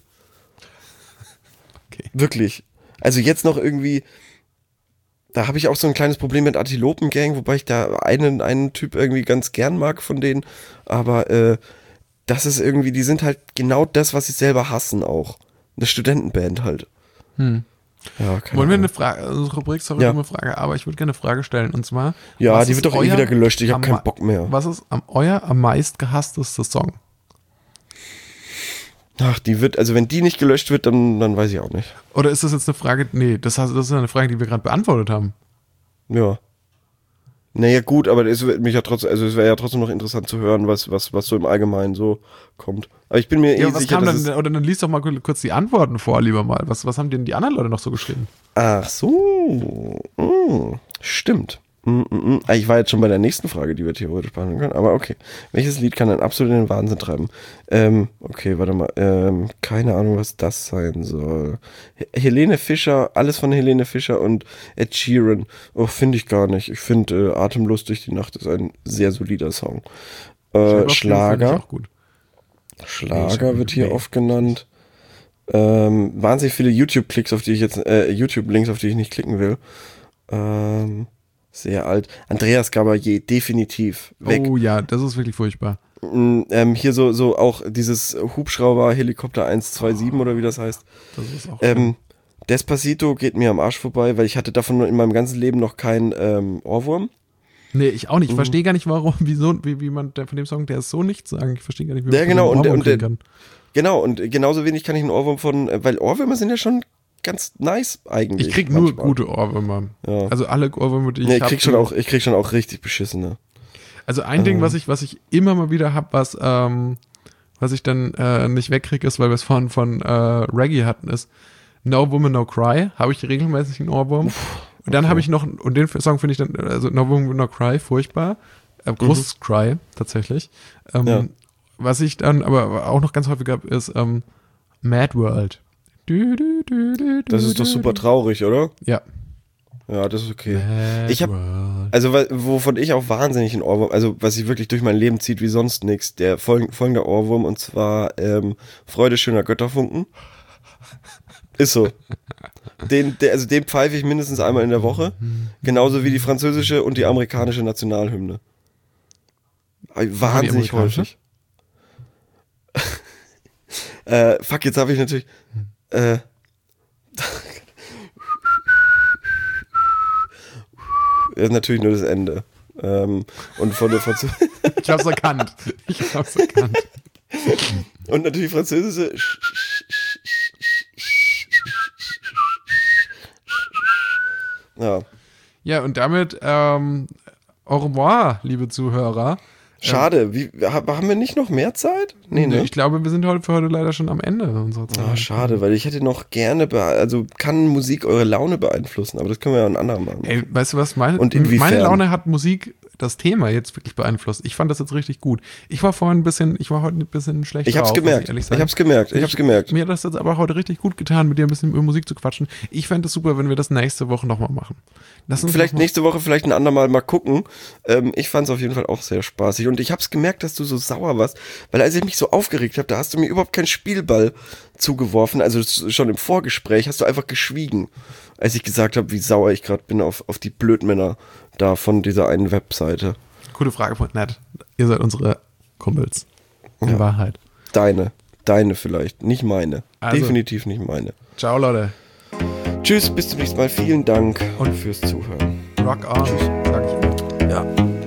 Speaker 1: Okay. Wirklich. Also jetzt noch irgendwie, da habe ich auch so ein kleines Problem mit Antilopen-Gang, wobei ich da einen Typ irgendwie ganz gern mag von denen, aber das ist irgendwie, die sind halt genau das, was sie selber hassen auch. Eine Studentenband halt.
Speaker 2: Ja, wollen wir eine Frage, also Rubrik, sorry, eine Frage, aber ich würde gerne eine Frage stellen, und zwar.
Speaker 1: Ja, die wird doch wieder gelöscht, ich habe keinen Bock mehr.
Speaker 2: Was ist euer am meist gehassteste Song?
Speaker 1: Ach, also wenn die nicht gelöscht wird, dann weiß ich auch nicht.
Speaker 2: Oder ist das jetzt eine Frage, das ist eine Frage, die wir gerade beantwortet haben.
Speaker 1: Ja. Naja, gut, aber es wäre ja trotzdem noch interessant zu hören, was so im Allgemeinen so kommt. Aber ich bin mir sicher,
Speaker 2: oder dann lies doch mal kurz die Antworten vor, lieber mal. Was haben denn die anderen Leute noch so geschrieben?
Speaker 1: Ach so. Stimmt. Ich war jetzt schon bei der nächsten Frage, die wir theoretisch behandeln können, aber okay. Welches Lied kann einen absolut in den Wahnsinn treiben? Okay, warte mal. Keine Ahnung, was das sein soll. Helene Fischer, alles von Helene Fischer und Ed Sheeran. Oh, finde ich gar nicht. Ich finde Atemlos durch die Nacht ist ein sehr solider Song. Schlager. Schlager wird hier oft genannt. Wahnsinnig viele YouTube-Links, auf die ich nicht klicken will. Sehr alt. Andreas Gabalier, definitiv weg.
Speaker 2: Oh ja, das ist wirklich furchtbar.
Speaker 1: Hier so auch dieses Hubschrauber Helikopter 127 oder wie das heißt.
Speaker 2: Das ist auch
Speaker 1: Despacito geht mir am Arsch vorbei, weil ich hatte davon in meinem ganzen Leben noch keinen Ohrwurm.
Speaker 2: Nee, ich auch nicht. Ich verstehe gar nicht, wie man von dem Song, der ist so nichts sagen. Ich verstehe gar nicht, wie man
Speaker 1: genau,
Speaker 2: einen Ohrwurm kriegen kann.
Speaker 1: Genau, und genauso wenig kann ich einen Ohrwurm weil Ohrwürmer sind ja schon ganz nice eigentlich.
Speaker 2: Ich krieg nur gute Ohrwürmer. Ja. Also alle Ohrwürmer, die ich habe.
Speaker 1: Ich krieg schon auch richtig beschissene.
Speaker 2: Also ein Ding, was ich immer mal wieder habe, was ich dann nicht wegkriege, ist, weil wir es von Reggae hatten, ist No Woman, No Cry. Habe ich regelmäßig einen Ohrwurm. Und dann habe ich noch, und den Song finde ich dann, also No Woman, No Cry, furchtbar. Großes Cry, tatsächlich. Was ich dann aber auch noch ganz häufig habe, ist Mad World.
Speaker 1: Das ist doch super traurig, oder?
Speaker 2: Ja.
Speaker 1: Ja, das ist okay. Also wovon ich auch wahnsinnig ein Ohrwurm, also was sich wirklich durch mein Leben zieht wie sonst nichts, der folgende Ohrwurm, und zwar Freude schöner Götterfunken. Ist so. Den pfeife ich mindestens einmal in der Woche. Genauso wie die französische und die amerikanische Nationalhymne. Wahnsinnig häufig. Fuck, jetzt habe ich natürlich natürlich nur das Ende. Und von der Französische.
Speaker 2: Ich hab's erkannt.
Speaker 1: Und natürlich französische. Ja.
Speaker 2: Ja, und damit au revoir, liebe Zuhörer.
Speaker 1: Schade, haben wir nicht noch mehr Zeit?
Speaker 2: Nee, ne? Ich glaube, wir sind für heute leider schon am Ende unserer Zeit.
Speaker 1: Schade, weil ich hätte noch gerne, kann Musik eure Laune beeinflussen, aber das können wir ja ein anderer machen.
Speaker 2: Ey, weißt du was, meine Laune hat Musik das Thema jetzt wirklich beeinflusst. Ich fand das jetzt richtig gut. Ich war heute ein bisschen schlecht
Speaker 1: drauf. Ich hab's gemerkt.
Speaker 2: Mir hat das jetzt aber heute richtig gut getan, mit dir ein bisschen über Musik zu quatschen. Ich fände es super, wenn wir das nächste Woche nochmal machen.
Speaker 1: Vielleicht nächste Woche, vielleicht ein andermal mal gucken. Ich fand es auf jeden Fall auch sehr spaßig. Und ich hab's gemerkt, dass du so sauer warst, weil als ich mich so aufgeregt habe, da hast du mir überhaupt keinen Spielball zugeworfen. Also schon im Vorgespräch hast du einfach geschwiegen. als ich gesagt habe, wie sauer ich gerade bin auf die Blödmänner da von dieser einen Webseite.
Speaker 2: Gute Frage.net. Ihr seid unsere Kumpels. In Wahrheit.
Speaker 1: Deine vielleicht, nicht meine. Also, definitiv nicht meine.
Speaker 2: Ciao, Leute.
Speaker 1: Tschüss, bis zum nächsten Mal. Vielen Dank und fürs Zuhören.
Speaker 2: Rock on. Tschüss. Sag ich immer.
Speaker 1: Ja.